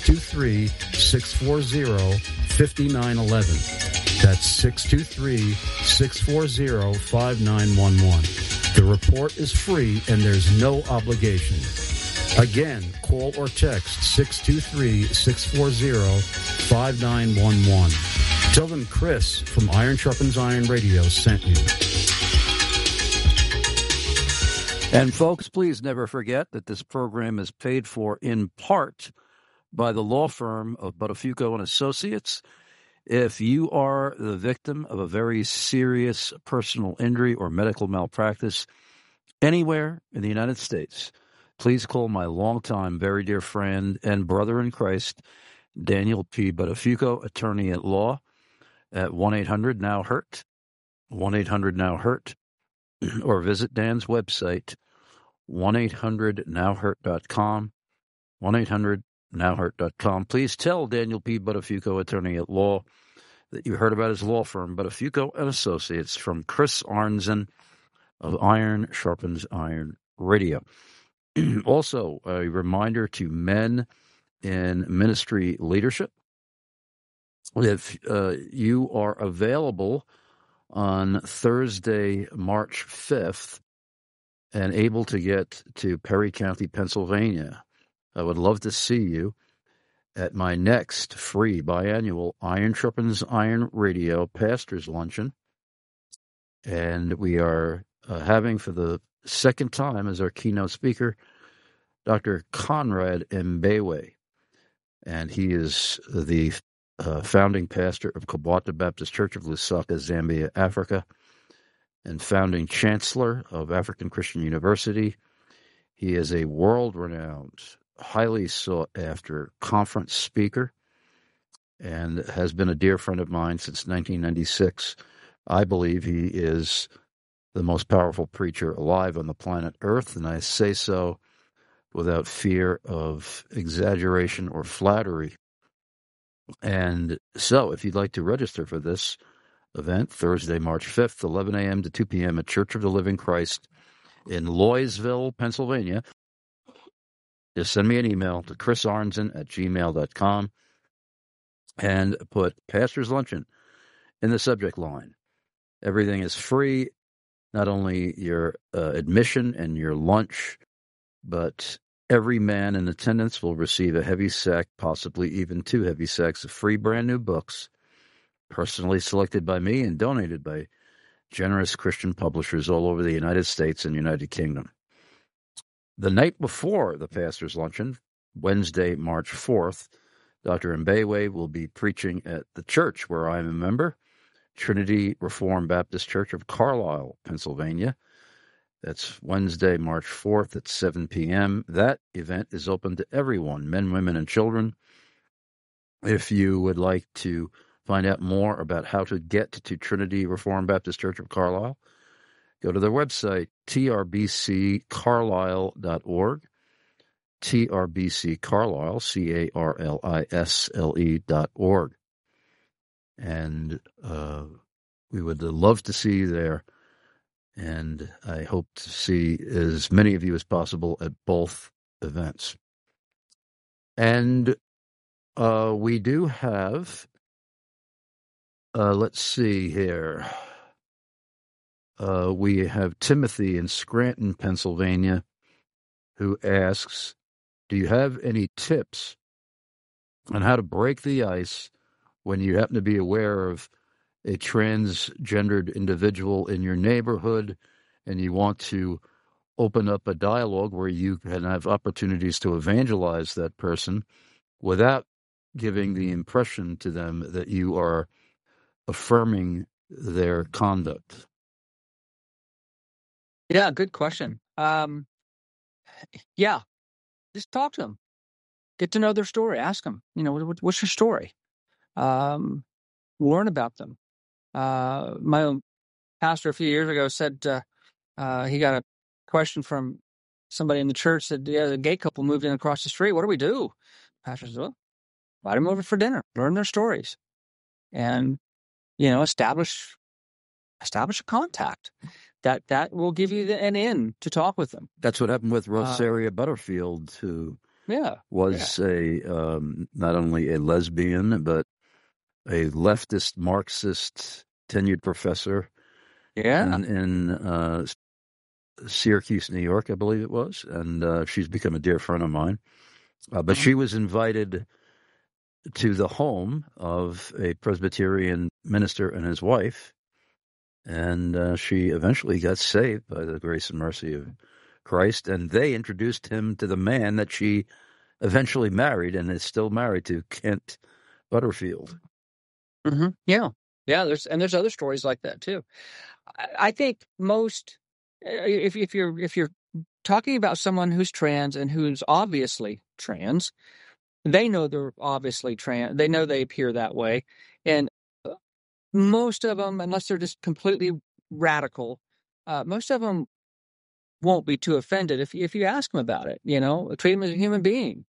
623-640-5911. That's 623-640-5911. The report is free and there's no obligation. Again, call or text 623-640-5911. Tell them Chris from Iron Sharpens Iron Radio sent you. And folks, please never forget that this program is paid for in part by the law firm of Buttafuoco and Associates. If you are the victim of a very serious personal injury or medical malpractice anywhere in the United States, please call my longtime, very dear friend and brother in Christ, Daniel P. Buttafuoco, attorney at law, at 1-800-NOW-HURT, 1-800-NOW-HURT, or visit Dan's website, 1-800-NOW-HURT.com, 1-800-NOW-HURT.com. Please tell Daniel P. Buttafuoco, attorney at law, that you heard about his law firm, Buttafuoco and Associates, from Chris Arnzen of Iron Sharpens Iron Radio. Also, a reminder to men in ministry leadership. If you are available on Thursday, March 5th, and able to get to Perry County, Pennsylvania, I would love to see you at my next free biannual Iron Sharpens Iron Radio Pastors Luncheon. And we are having for the second time as our keynote speaker, Dr. Conrad Mbewe. And he is the founding pastor of Kabwata Baptist Church of Lusaka, Zambia, Africa, and founding chancellor of African Christian University. He is a world-renowned, highly sought-after conference speaker and has been a dear friend of mine since 1996. I believe he is the most powerful preacher alive on the planet Earth, and I say so without fear of exaggeration or flattery. And so, if you'd like to register for this event, Thursday, March 5th, 11 a.m. to 2 p.m. at Church of the Living Christ in Loysville, Pennsylvania, just send me an email to chrisarnzen@gmail.com and put Pastor's Luncheon in the subject line. Everything is free, not only your admission and your lunch, but every man in attendance will receive a heavy sack, possibly even 2 heavy sacks of free brand new books, personally selected by me and donated by generous Christian publishers all over the United States and United Kingdom. The night before the Pastor's Luncheon, Wednesday, March 4th, Dr. Mbewe will be preaching at the church where I am a member, Trinity Reformed Baptist Church of Carlisle, Pennsylvania. That's Wednesday, March 4th at 7 p.m. That event is open to everyone, men, women, and children. If you would like to find out more about how to get to Trinity Reformed Baptist Church of Carlisle, go to their website, trbccarlisle.org, trbccarlisle, carlisle.org. And we would love to see you there. And I hope to see as many of you as possible at both events. And we do have, let's see here. We have Timothy in Scranton, Pennsylvania, who asks, do you have any tips on how to break the ice when you happen to be aware of a transgendered individual in your neighborhood and you want to open up a dialogue where you can have opportunities to evangelize that person without giving the impression to them that you are affirming their conduct? Yeah, good question. Yeah, just talk to them. Get to know their story. Ask them, what's your story? Learn about them. My own pastor a few years ago said he got a question from somebody in the church. Said, yeah, the gay couple moved in across the street. What do we do? Pastor said, well, invite them over for dinner. Learn their stories. And, establish a contact. That will give you an in to talk with them. That's what happened with Rosaria Butterfield, who was a not only a lesbian, but a leftist Marxist tenured professor in Syracuse, New York, I believe it was. And she's become a dear friend of mine. But she was invited to the home of a Presbyterian minister and his wife. And she eventually got saved by the grace and mercy of Christ. And they introduced him to the man that she eventually married and is still married to, Kent Butterfield. Mm-hmm. Yeah. There's other stories like that too. I think most, if you're talking about someone who's trans and who's obviously trans, they know they're obviously trans. They know they appear that way, and most of them, unless they're just completely radical, most of them won't be too offended if you ask them about it. Treat them as a human being.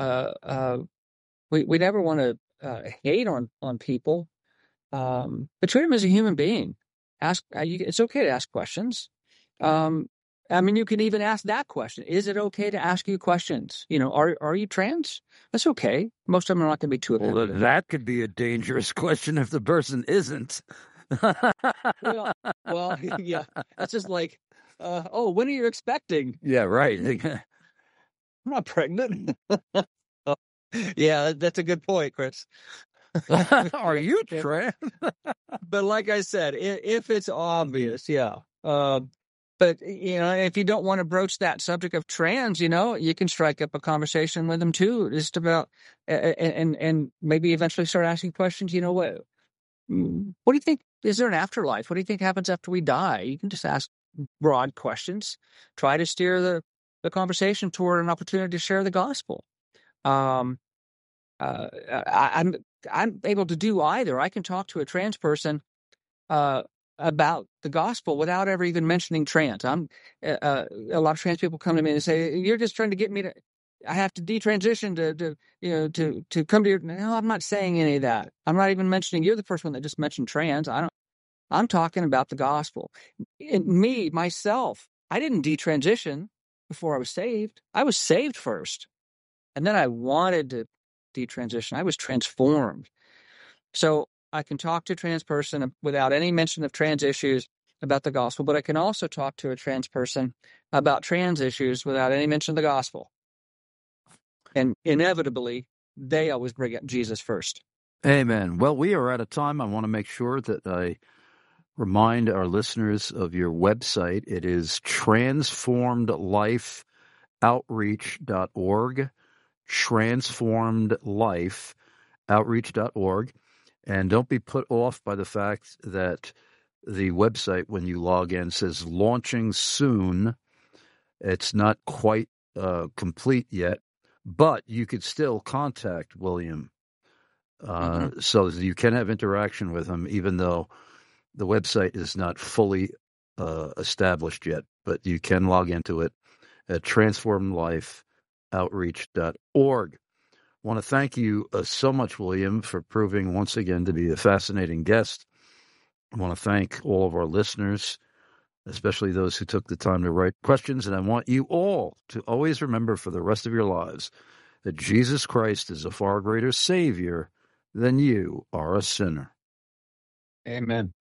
We never want to hate on people, but treat them as a human being. It's okay to ask questions. You can even ask that question. Is it okay to ask you questions? Are you trans? That's okay. Most of them are not going to be too offended. Well, that could be a dangerous question if the person isn't. well, yeah. That's just like, when are you expecting? Yeah, right. I'm not pregnant. Yeah, that's a good point, Chris. Are you trans? But like I said, if it's obvious, yeah. But, if you don't want to broach that subject of trans, you can strike up a conversation with them too, just about, and maybe eventually start asking questions. What do you think? Is there an afterlife? What do you think happens after we die? You can just ask broad questions. Try to steer the conversation toward an opportunity to share the gospel. I'm able to do either. I can talk to a trans person about the gospel without ever even mentioning trans. A lot of trans people come to me and say, "You're just trying to get me to. I have to detransition to come to your." No, I'm not saying any of that. I'm not even mentioning. You're the first one that just mentioned trans. I'm talking about the gospel. Myself, I didn't detransition before I was saved. I was saved first, and then I wanted to detransition. I was transformed. So I can talk to a trans person without any mention of trans issues about the gospel, but I can also talk to a trans person about trans issues without any mention of the gospel. And inevitably, they always bring up Jesus first. Amen. Well, we are out of time. I want to make sure that I remind our listeners of your website. It is transformedlifeoutreach.org, transformedlifeoutreach.org. And don't be put off by the fact that the website, when you log in, says launching soon. It's not quite complete yet, but you could still contact William. So you can have interaction with him, even though the website is not fully established yet. But you can log into it at transformedlifeoutreach.org. I want to thank you so much, William, for proving once again to be a fascinating guest. I want to thank all of our listeners, especially those who took the time to write questions. And I want you all to always remember for the rest of your lives that Jesus Christ is a far greater Savior than you are a sinner. Amen.